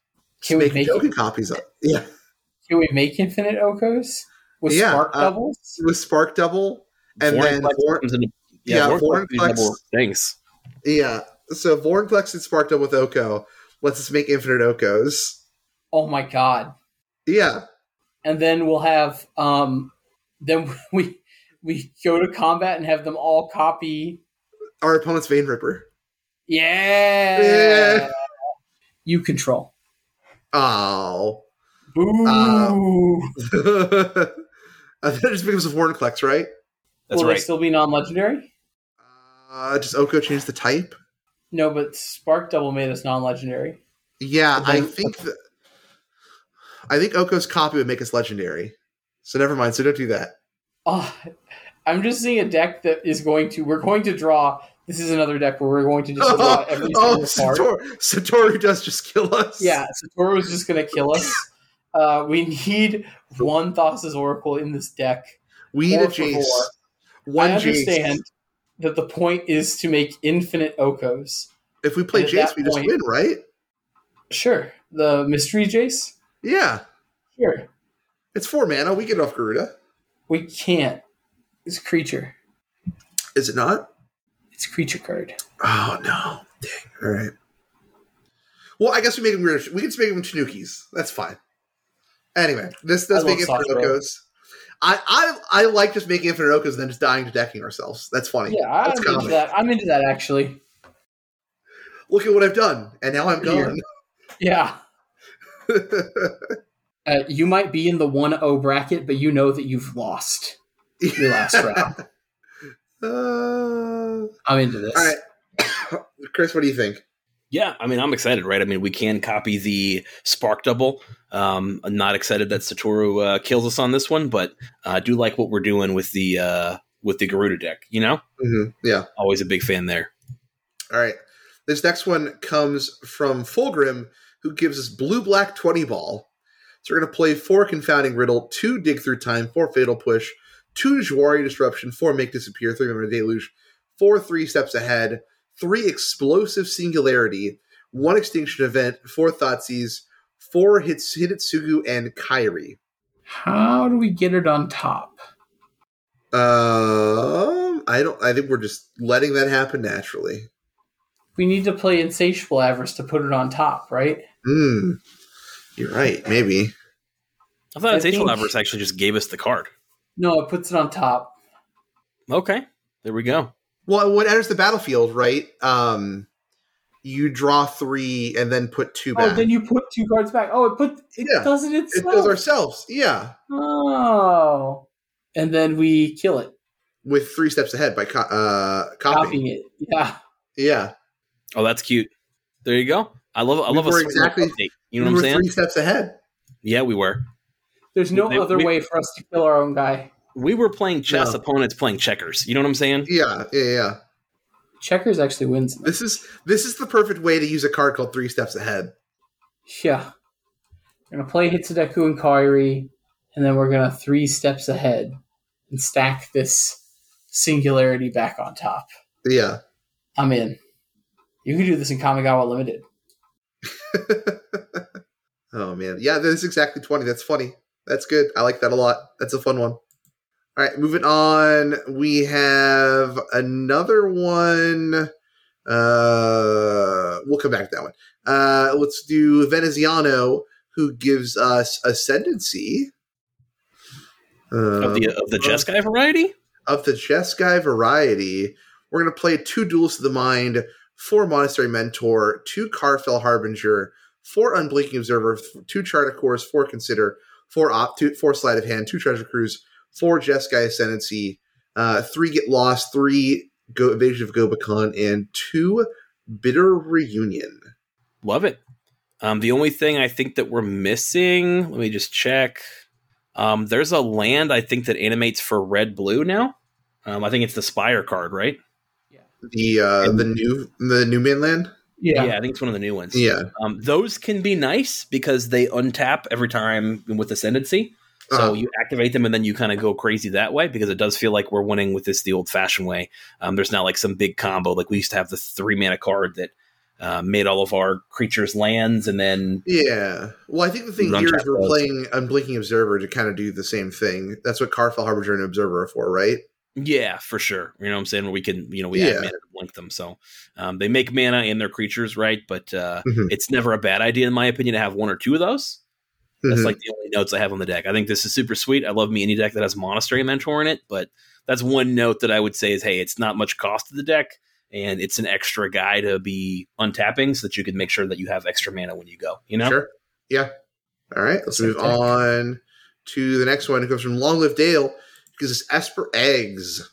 Can we make make token it, copies of yeah. Can we make infinite Okos with Yeah, spark uh, doubles? With Spark Double and Foreign then Flex Vor- comes into, yeah, yeah, Foreign Foreign Flex Flex- double things. Yeah. So Vorn Flex and Spark Double with Oko lets us make infinite Okos. Oh my god! Yeah. And then we'll have um, then we we go to combat and have them all copy. Our opponent's Vein Ripper. Yeah. Yeah. You control. Oh. Boo. Uh, that just becomes a Vorn Flex, right? That's Will right. they still be non-legendary? Uh, does Oko change the type? No, but Spark Double made us non-legendary. Yeah, I Then- think that I think Oko's copy would make us legendary. So never mind. So don't do that. Oh, I'm just seeing a deck that is going to. We're going to draw. This is another deck where we're going to just draw every oh, single card. Sator- Satoru does just kill us. Yeah, Satoru is just going to kill us. Uh, we need one Thassa's Oracle in this deck. We need Four a for Jace. four. One I understand Jace. that the point is to make infinite Okos. If we play And at Jace, that we just point- win, right? Sure. The Mystery Jace? Yeah. Sure. It's four mana. We get off Garuda. We can't. It's a creature. Is it not? It's a creature card. Oh, no. Dang. All right. Well, I guess we make them weird. We can just make them Tanukis. That's fine. Anyway, this does I make love Infinite Sakura. Okos. I, I I like just making Infinite Okos and then just dying to decking ourselves. That's funny. Yeah, I'm That's into comic. that. I'm into that, actually. Look at what I've done, and now I'm Here. gone. Yeah. Uh, you might be in the one oh bracket, but you know that you've lost your last round. Uh, I'm into this. all right. Chris, what do you think? Yeah, I mean, I'm excited, right? I mean, we can copy the Spark Double. Um, I'm not excited that Satoru uh, kills us on this one, but I uh, do like what we're doing with the uh, with the Garuda deck. You know, Mm-hmm. Yeah. always a big fan there. All right. This next one comes from Fulgrim, who gives us blue black twenty ball. So we're going to play four Confounding Riddle, two Dig Through Time, four Fatal Push, two Jawari Disruption, four Make Disappear, three Memory Deluge, four Three Steps Ahead, three Explosive Singularity, one Extinction Event, four Thoughtseize, four Hits, Hidetsugu, and Kairi. How do we get it on top? Um, I don't. I think we're just letting that happen naturally. We need to play Insatiable Avarice to put it on top, right? Hmm. You're right. Maybe. I thought I Insatiable think- Avarice actually just gave us the card. No, it puts it on top. Okay, there we go. Well, when it enters the battlefield, right? Um, you draw three and then put two Oh, back. then you put two cards back. Oh, it put it Yeah. does it it itself. does ourselves, yeah, Oh, and then we kill it, with three steps ahead by co- uh, copying. copying it. Yeah, Yeah, Oh, that's cute. There you go. I love. I We love a were smart exactly- update. You know we what I'm were saying? three steps ahead. Yeah, we were. there's no They- other we- way for us to kill our own guy. We were playing chess. No. Opponents playing checkers. You know what I'm saying? Yeah, yeah, yeah. Checkers actually wins. This is this is the perfect way to use a card called Three Steps Ahead. Yeah, we're gonna play Hitsudeku and Kairi, and then we're gonna three steps ahead and stack this singularity back on top. Yeah. I'm in. You can do this in Kamigawa Limited. Oh man, yeah, that is exactly twenty. That's funny. That's good. I like that a lot. That's a fun one. All right, moving on. We have another one. Uh, we'll come back to that one. Uh, let's do Veneziano, who gives us Ascendancy. Of the Um, of the chess guy variety. of the Chess Guy variety, we're going to play two Duelists of the Mind, four Monastery Mentor, two Carfell Harbinger, four Unblinking Observer, two Chart of Course, four Consider, four op, two, four Sleight of Hand, two Treasure Cruise, four Chess Guy Ascendancy, uh, three Get Lost, three Go Invasion of Gobakon, and two Bitter Reunion. Love it. Um, the only thing I think that we're missing, let me just check. Um, there's a land I think that animates for red blue now. Um, I think it's the Spire card, right? The uh, the new the new mainland. Yeah. I think it's one of the new ones. Yeah. Um, those can be nice because they untap every time with Ascendancy. So Uh-huh. you activate them and then you kind of go crazy that way because it does feel like we're winning with this the old fashioned way. Um, there's not like some big combo like we used to have the three mana card that uh, made all of our creatures lands, and then yeah. Well, I think the thing Run here is tap we're those. playing Unblinking Observer to kind of do the same thing. That's what Carfell, Harbinger, and Observer are for, right? yeah, for sure. You know what I'm saying? We can, you know, we Yeah. add mana to blink them. So um, they make mana in their creatures, right? But uh, Mhm. it's never a bad idea, in my opinion, to have one or two of those. That's Mhm. like the only notes I have on the deck. I think this is super sweet. I love me any deck that has Monastery Mentor in it, but that's one note that I would say is, hey, it's not much cost to the deck, and it's an extra guy to be untapping so that you can make sure that you have extra mana when you go, you know? Sure. Yeah. All right. Let's Sick move deck. on to the next one. It comes from Long Live Dale. Because it's Esper Eggs.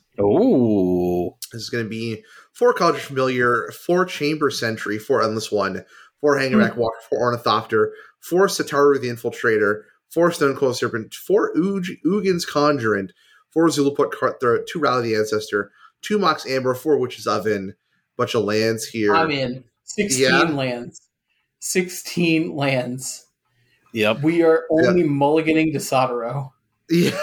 Oh, This is going to be four College Familiar, four Chamber Sentry, four Endless One, four Hangback Walker, four Ornithopter, four Sataru the Infiltrator, four Stone Cold Serpent, four Uj- Ugin's Conjurant, four Zulaput Cutthroat, two Rally the Ancestor, two Mox Amber, four Witch's Oven, bunch of lands here. I'm in. sixteen Yeah. lands. sixteen lands. yep. We are only mulliganing to Sotero. Yeah.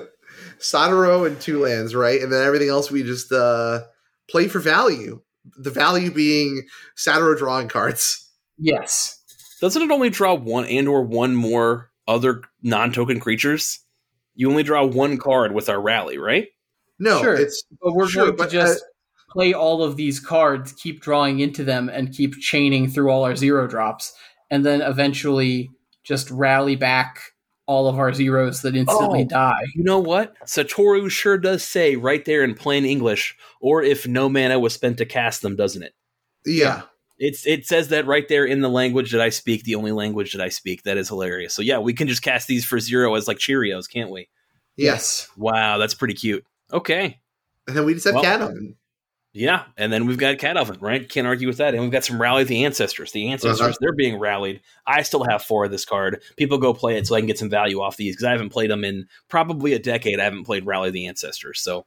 Sotero and two lands, right? And then everything else we just uh, play for value. The value being Sotero drawing cards. Yes. Doesn't it only draw one and or one more other non-token creatures? You only draw one card with our rally, right? No, Sure. it's But we're Sure, going but, to just uh, play all of these cards, keep drawing into them, and keep chaining through all our zero drops, and then eventually just rally back all of our zeros that instantly Oh. die. You know what? Satoru sure does say right there in plain English, or if no mana was spent to cast them, doesn't it? yeah. It's It says that right there in the language that I speak, the only language that I speak. That is hilarious. So yeah, we can just cast these for zero as like Cheerios, can't we? Yes. Wow, that's pretty cute. Okay. And then we just have Well- Cat Oven. Yeah, and then we've got Cat Oven, right? Can't argue with that. And we've got some Rally the Ancestors. The Ancestors, Uh-huh. they're being rallied. I still have four of this card. People go play it so I can get some value off these because I haven't played them in probably a decade. I haven't played Rally the Ancestors, so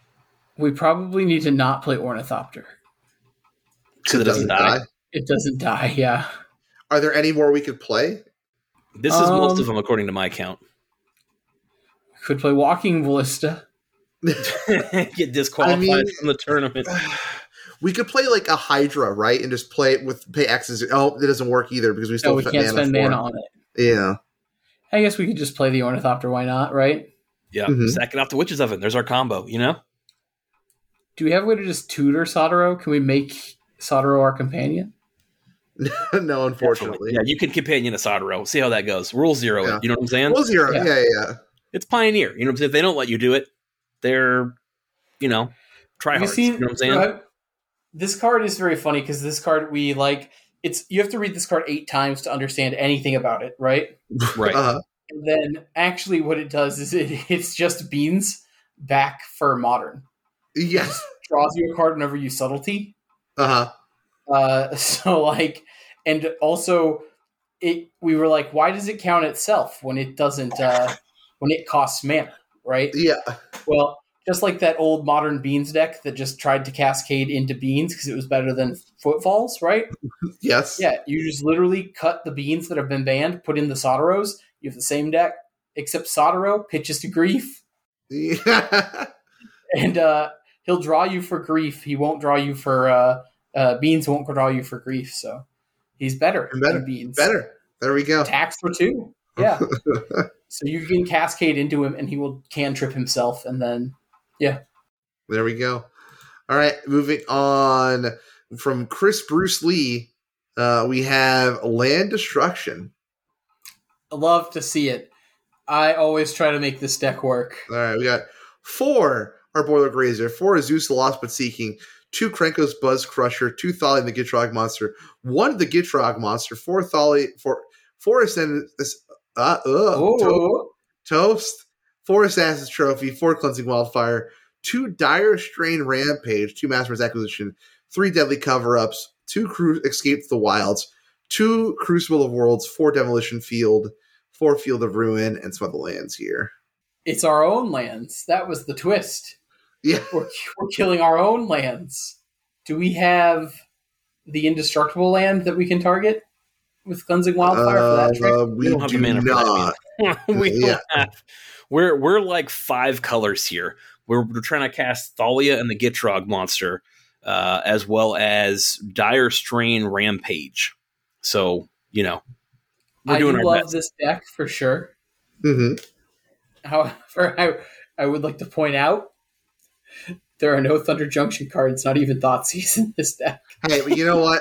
We probably need to not play Ornithopter. because it doesn't die. It doesn't die, yeah. Are there any more we could play? This is most Um, of them, according to my count. Could play Walking Ballista. Get disqualified I mean- from the tournament. We could play like a Hydra, right? And just play it with pay X's. Oh, that doesn't work either because we still No, we have can't mana spend for mana it. on it. Yeah. I guess we could just play the Ornithopter, why not, right? Yeah, Mhm. sack it off the Witch's Oven. There's our combo, you know? Do we have a way to just tutor Sotero? Can we make Sotero our companion? No, unfortunately. Yeah, you can companion a Sotero. See how that goes. Rule zero it. Yeah. You know what I'm saying? Well, zero. Yeah. Yeah, yeah, yeah. It's Pioneer. You know what I'm saying? If they don't let you do it, they're, you know, try Have you hard. seen? You know what I'm saying? uh, This card is very funny because this card we like. It's you have to read this card eight times to understand anything about it, right? Right. Uh-huh. And then actually, what it does is it it's just beans back for modern. Yes. Draws you a card whenever you subtlety. Uh-huh. Uh, so like, and also, it we were like, why does it count itself when it doesn't? Uh, when it costs mana, right? Yeah. Well, just like that old modern beans deck that just tried to cascade into beans because it was better than footfalls, right? Yes. Yeah, you just literally cut the beans that have been banned, put in the Soteros. You have the same deck, except Sotero pitches to grief, Yeah. and uh, he'll draw you for grief. He won't draw you for uh, uh, beans. Won't draw you for grief. So he's better, Better. than beans. Better. There we go. Attacks for two. Yeah. So you can cascade into him, and he will cantrip himself, and then There we go. All right, moving on from Chris Bruce Lee, uh, we have Land Destruction. I love to see it. I always try to make this deck work. All right, we got four Arboreal Grazer, four Zeus the Lost But Seeking, two Krenko's Buzz Crusher, two Thali the Gitrog Monster, one the Gitrog Monster, four Thali, four, four Ascend, uh, uh, to- Oh, Toast, four Assassin's Trophy, four Cleansing Wildfire, two Dire Strain Rampage, two Master's Acquisition, three Deadly Cover-Ups, two Cru- Escape to the Wilds, two Crucible of Worlds, four Demolition Field, four Field of Ruin, and some other lands here. it's our own lands. That was the twist. Yeah. We're, we're killing our own lands. Do we have the indestructible land that we can target with Cleansing Wildfire for that trick? Uh, we don't have the do mana for that, not. we Yeah. don't have. We're we're like five colors here. We're, we're trying to cast Thalia and the Gitrog monster. uh, as well as Dire Strain Rampage. So, you know, we're I doing do our love best. this deck for sure. Mm-hmm. However, I, I would like to point out there are no Thunder Junction cards, not even Thoughtseize in this deck. Hey, but you know what?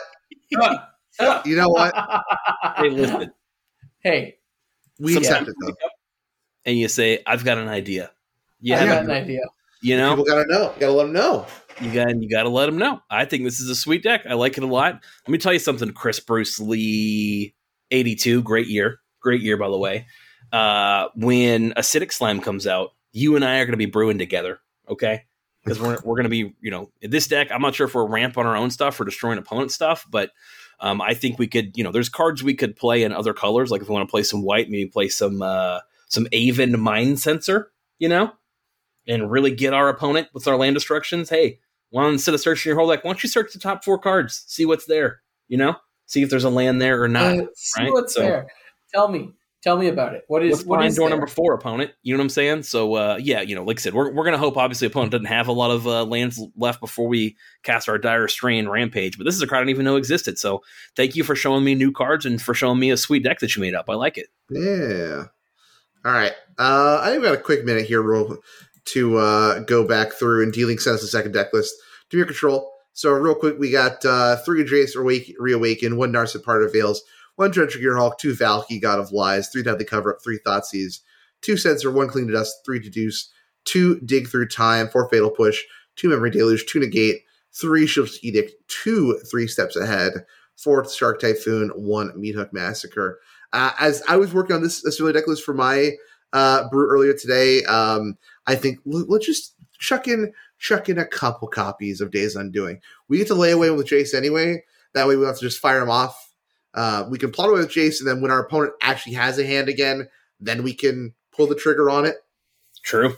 You know what? Hey, listen. Hey, We Some- accept it though. And you say, I've got an idea. You, I have got a- an idea. you know, People gotta know. You gotta let them know. you got you got to let them know. I think this is a sweet deck. I like it a lot. Let me tell you something, Chris Bruce Lee, eighty-two, great year. Great year, by the way. Uh, when Acidic Slime comes out, you and I are going to be brewing together, okay? Because we're, we're going to be, you know, in this deck, I'm not sure if we're ramp on our own stuff or destroying opponent stuff, but um, I think we could, you know, there's cards we could play in other colors. Like if we want to play some white, maybe play some uh, some Aven Mind Sensor, you know, and really get our opponent with our land destructions. Hey, well, instead of searching your whole deck, why don't you search the top four cards, see what's there, you know, see if there's a land there or not. Uh, see right? what's So- there. Tell me. Tell me about it. What is What's what behind is door there? number four, opponent? You know what I'm saying? So, uh, yeah, you know, like I said, we're, we're going to hope, obviously, opponent doesn't have a lot of uh, lands left before we cast our Dire Strain Rampage. But this is a card I didn't even know existed. So thank you for showing me new cards and for showing me a sweet deck that you made up. I like it. Yeah. All right. Uh, I think we got a quick minute here real, to uh, go back through and dealing send us the second deck list to your control. So real quick, we got uh, three Jace Awake, Reawaken, one Narset Part of Veils, one Dredger Gearhulk, two Valky, God of Lies, three Deadly Cover-Up, three Thoughtseize, two Censor, one Clean to Dust, three Deduce, two Dig Through Time, four Fatal Push, two Memory Deluge, two Negate, three Shield's Edict, two Three Steps Ahead, four Shark Typhoon, one Meathook Massacre. Uh, as I was working on this Australia deck list for my uh, brew earlier today, um, I think l- let's just chuck in chuck in a couple copies of Days Undoing. We get to lay away with Jace anyway. That way we don't have to just fire him off. Uh, we can plot away with Jace, and then when our opponent actually has a hand again, then we can pull the trigger on it. True.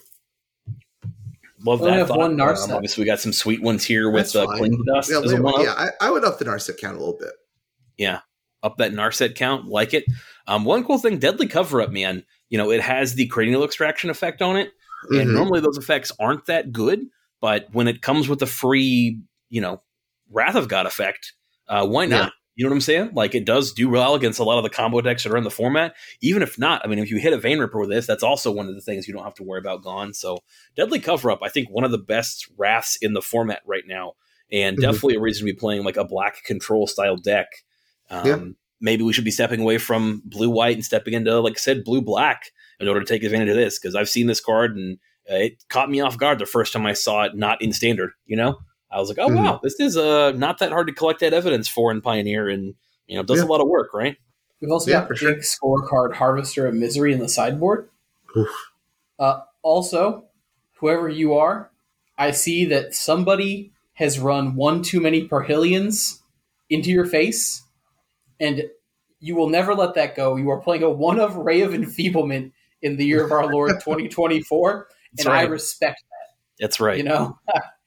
Love We only that. have thought. one Um, Narset. obviously, we got some sweet ones here with That's uh, fine. Cling to Dust. Yeah, as a lay away. one-up. yeah I, I would up the Narset count a little bit. Yeah, up that Narset count, like it. Um, one cool thing, Deadly Cover-Up, man. You know, it has the cranial extraction effect on it, and Mhm. normally those effects aren't that good. But when it comes with a free, you know, Wrath of God effect, uh, why not? Yeah. You know what I'm saying? Like it does do well against a lot of the combo decks that are in the format. Even if not, I mean, if you hit a Vein Ripper with this, that's also one of the things you don't have to worry about gone. So Deadly Cover-Up, I think one of the best Wraths in the format right now, and Mhm. definitely a reason to be playing like a black control style deck. Um, Yeah. Maybe we should be stepping away from blue white and stepping into, like I said, blue black in order to take advantage of this, because I've seen this card and uh, it caught me off guard the first time I saw it not in standard. You know, I was like, oh Mhm. wow, this is uh not that hard to collect that evidence for in Pioneer, and you know, it does Yeah. a lot of work, right? We've also Yeah, got for big sure. scorecard Harvester of Misery in the sideboard. Oof. Uh, also, whoever you are, I see that somebody has run one too many Perhillions into your face, and you will never let that go. You are playing a one of Ray of Enfeeblement in the year of our Lord twenty twenty-four, That's and I right. respect That's that. right. You know,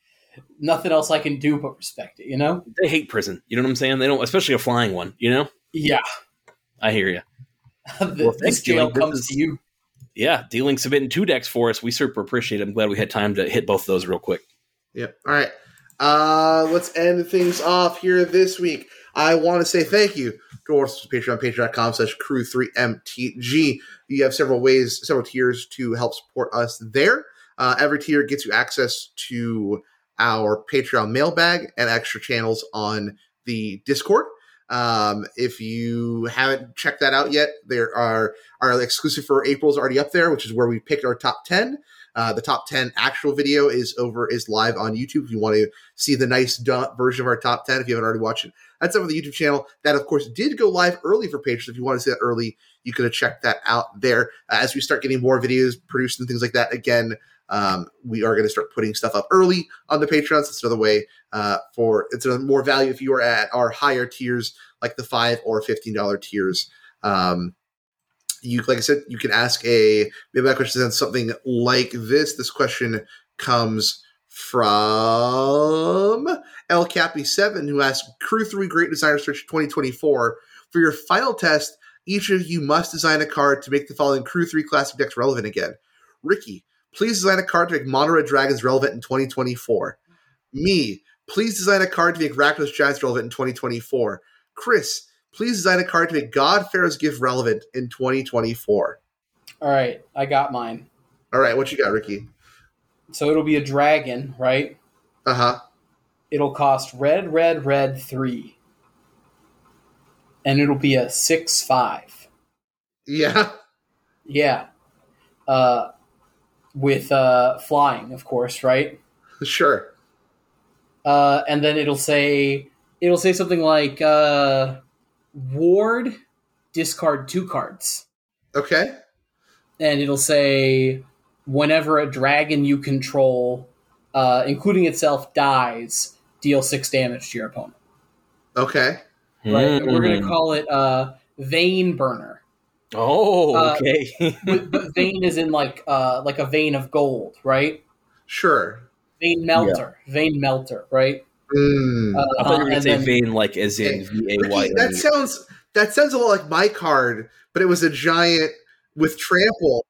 nothing else I can do but respect it. You know, They hate prison. You know what I'm saying? They don't, especially a flying one. You know, yeah. I hear you. The- Well, this thanks, jail Dylan. This comes is- to you. Yeah, dealing submitting two decks for us. We super appreciate it. I'm glad we had time to hit both of those real quick. Yep. All right. Uh, let's end things off here this week. I want to say thank you to our Patreon, patreon.com slash crew three MTG. You have several ways, several tiers to help support us there. Uh, every tier gets you access to our Patreon mailbag and extra channels on the Discord. Um, if you haven't checked that out yet, there are our exclusive for April's already up there, which is where we picked our top ten. Uh, the top ten actual video is over, is live on YouTube. If you want to see the nice done version of our top ten, if you haven't already watched it, that's over the YouTube channel. That, of course, did go live early for patrons. If you want to see that early, you could have checked that out there. Uh, as we start getting more videos produced and things like that, again, um, we are going to start putting stuff up early on the Patreons. It's another way uh, for it's a more value if you are at our higher tiers, like the five or fifteen dollar tiers. Um, You, like I said, you can ask a maybe that question is something like this. This question comes from El Cappy seven, who asks, Crew three Great Designer Search twenty twenty-four. For your final test, each of you must design a card to make the following Crew three classic decks relevant again. Ricky, please design a card to make Mono Red Dragons relevant in twenty twenty-four. Me, please design a card to make Rakdos Giants relevant in twenty twenty-four. Chris, please design a card to make God Pharaoh's Gift relevant in twenty twenty-four. All right, I got mine. All right, what you got, Ricky? So it'll be a dragon, right? Uh-huh. It'll cost red, red, red, three. And it'll be a six five. Yeah. Yeah. Uh, with uh, flying, of course, right? Sure. Uh, and then it'll say it'll say something like uh, ward, discard two cards. Okay. And it'll say whenever a dragon you control, uh, including itself, dies, deal six damage to your opponent. Okay. Right? Mm. And we're going to call it uh, Vein Burner. Oh, okay. Uh, but, but vein is in like uh, like a vein of gold, right? Sure. Vein Melter. Yeah. Vein Melter, right? Mm. Uh, I thought you were going to say then, vein like as in V A Y. That sounds that sounds a lot like my card, but it was a giant with trample.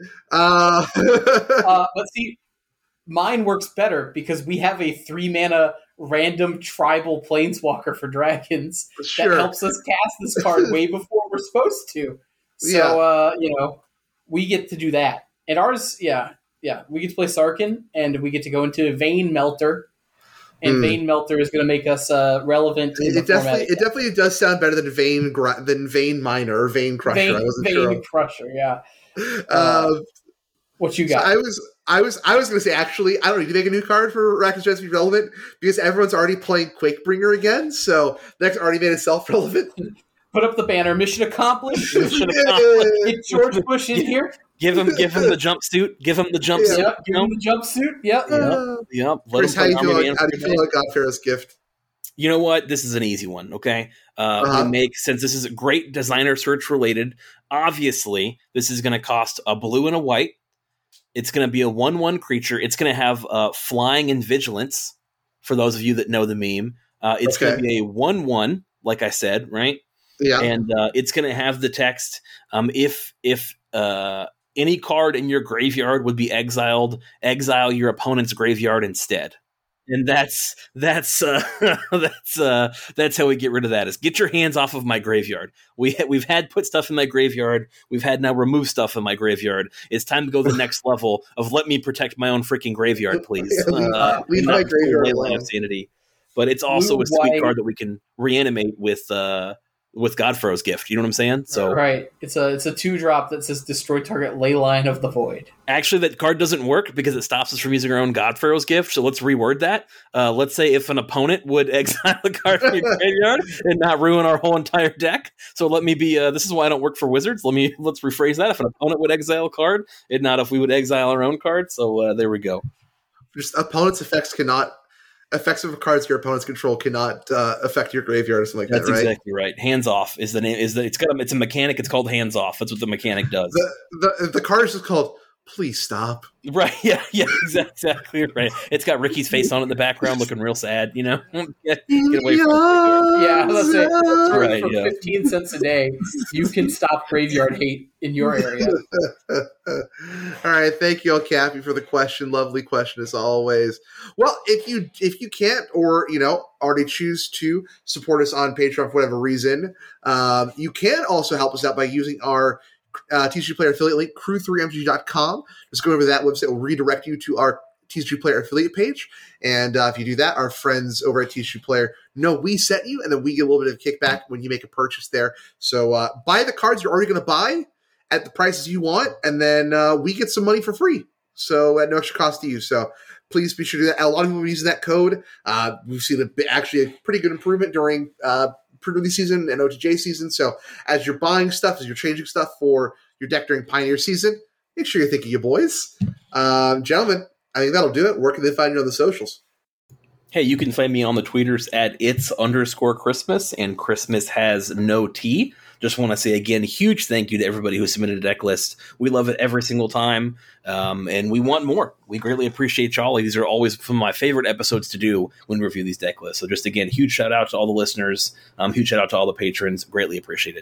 Uh, uh, but see, mine works better because we have a three mana random tribal planeswalker for dragons sure. that helps us cast this card way before we're supposed to. So, yeah. uh, you know, we get to do that. And ours, yeah, yeah, we get to play Sarkhan, and we get to go into Vein Melter, and mm. Vein Melter is going to make us uh, relevant. It, in the it definitely, format. it definitely does sound better than Vein than Vein Miner or Vein Crusher. Vein, I wasn't Vein sure. Crusher, yeah. Uh, uh, what you got? So I was, I was, I was going to say actually, I don't need to make a new card for Rakdos Giants to be relevant because everyone's already playing Quakebringer again, so that's already made itself relevant. Put up the banner. Mission accomplished. Mission accomplished. Get George Bush in here. Give him, give him the jumpsuit. Give him the jumpsuit. Yep, give him the jumpsuit. Yep. Uh, yep. yep. Let Chris, how do you feel? Like, how do you feel about God Pharaoh's Gift? You know what? This is an easy one. Okay. Uh, uh-huh. We make since this is a great designer search related. Obviously, this is going to cost a blue and a white. It's going to be a one-one creature. It's going to have uh, flying and vigilance. For those of you that know the meme, uh, it's okay. going to be a one-one. Like I said, right? Yeah, and uh, it's going to have the text: um, if if uh, any card in your graveyard would be exiled, exile your opponent's graveyard instead. And that's that's uh, that's uh, that's how we get rid of that. Is get your hands off of my graveyard. We ha- we've had put stuff in my graveyard. We've had now remove stuff in my graveyard. It's time to go to the next level of let me protect my own freaking graveyard, please. Yeah, leave, uh, leave my graveyard alone. Of sanity. But it's also Blue, a sweet white. card that we can reanimate with. Uh, with God Pharaoh's Gift. You know what I'm saying? So right. It's a it's a two drop that says destroy target Leyline of the Void. Actually, that card doesn't work because it stops us from using our own God Pharaoh's Gift. So let's reword that. Uh, let's say if an opponent would exile a card from your graveyard and not ruin our whole entire deck. So let me be. Uh, this is why I don't work for Wizards. Let me let's rephrase that. If an opponent would exile a card, and not if we would exile our own card. So uh, there we go. Just opponent's effects cannot. Effects of cards your opponents control cannot uh, affect your graveyard or something like That's that, right? That's exactly right. Hands off is the name. Is the it's got a, it's a mechanic. It's called hands off. That's what the mechanic does. The the, the card is just called Please Stop. Right? Yeah, yeah, exactly right. It's got Ricky's face on it in the background, looking real sad. You know, get, get away from it. Yeah, let's say for, right, for yeah. fifteen cents a day, you can stop graveyard hate in your area. All right, thank you, Cappy, for the question. Lovely question as always. Well, if you if you can't or you know already choose to support us on Patreon for whatever reason, um, you can also help us out by using our uh, T C G Player affiliate link, crew three m t g dot com. Just go over to that website. It will redirect you to our T C G Player affiliate page. And uh, if you do that, our friends over at T C G Player know we sent you, and then we get a little bit of kickback when you make a purchase there. So uh, buy the cards you're already going to buy at the prices you want, and then uh, we get some money for free. So at no extra cost to you. So please be sure to do that. A lot of people are using that code. Uh, we've seen a, actually a pretty good improvement during uh, pre-release season and O T J season. So as you're buying stuff, as you're changing stuff for your deck during Pioneer season, make sure you're thinking of your boys. Um, gentlemen, I think that'll do it. Where can they find you on the socials? Hey, you can find me on the tweeters at it's underscore Christmas, and Christmas has no T. Just want to say again, huge thank you to everybody who submitted a deck list. We love it every single time, um, and we want more. We greatly appreciate y'all. These are always some of my favorite episodes to do when we review these deck lists. So just again, huge shout out to all the listeners. Um, huge shout out to all the patrons. Greatly appreciated.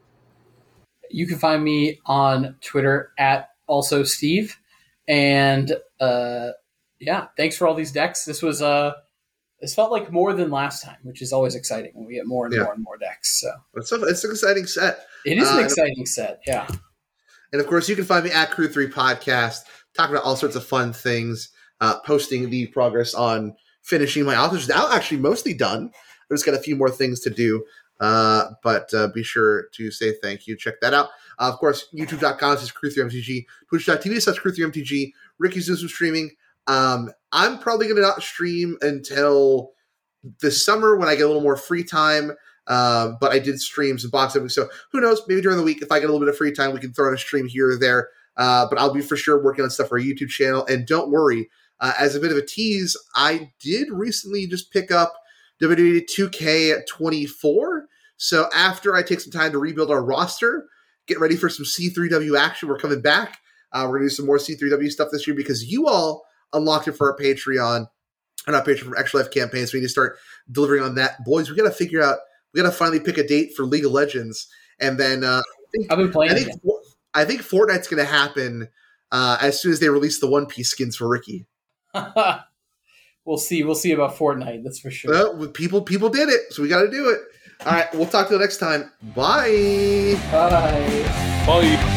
You can find me on Twitter at also Steve. And uh, yeah, thanks for all these decks. This was uh, This felt like more than last time, which is always exciting when we get more and yeah. more and more decks. So it's, a, it's an exciting set. It is an uh, exciting set, yeah. And of course, you can find me at Crew three Podcast, talking about all sorts of fun things, uh, posting the progress on finishing my authors. Now, actually, mostly done. I've just got a few more things to do, uh, but uh, be sure to say thank you. Check that out. Uh, of course, youtube dot com slash Crew three M T G, twitch dot T V slash Crew three M T G. Ricky's doing some streaming. Um, I'm probably going to not stream until this summer when I get a little more free time. Uh, but I did stream some box openings. So who knows? Maybe during the week, if I get a little bit of free time, we can throw in a stream here or there. Uh, but I'll be for sure working on stuff for our YouTube channel. And don't worry, uh, as a bit of a tease, I did recently just pick up W W E two K twenty-four. So after I take some time to rebuild our roster, get ready for some C three W action. We're coming back. Uh, we're going to do some more C three W stuff this year because you all unlocked it for our Patreon, or not Patreon, for Extra Life campaign. So we need to start delivering on that. Boys, we got to figure out, we got to finally pick a date for League of Legends. And then uh, I think, I've been playing I think, I think Fortnite's going to happen uh, as soon as they release the One Piece skins for Ricky. We'll see. We'll see about Fortnite. That's for sure. Well, people, people did it, so we got to do it. All right, we'll talk to you next time. Bye. Bye. Bye.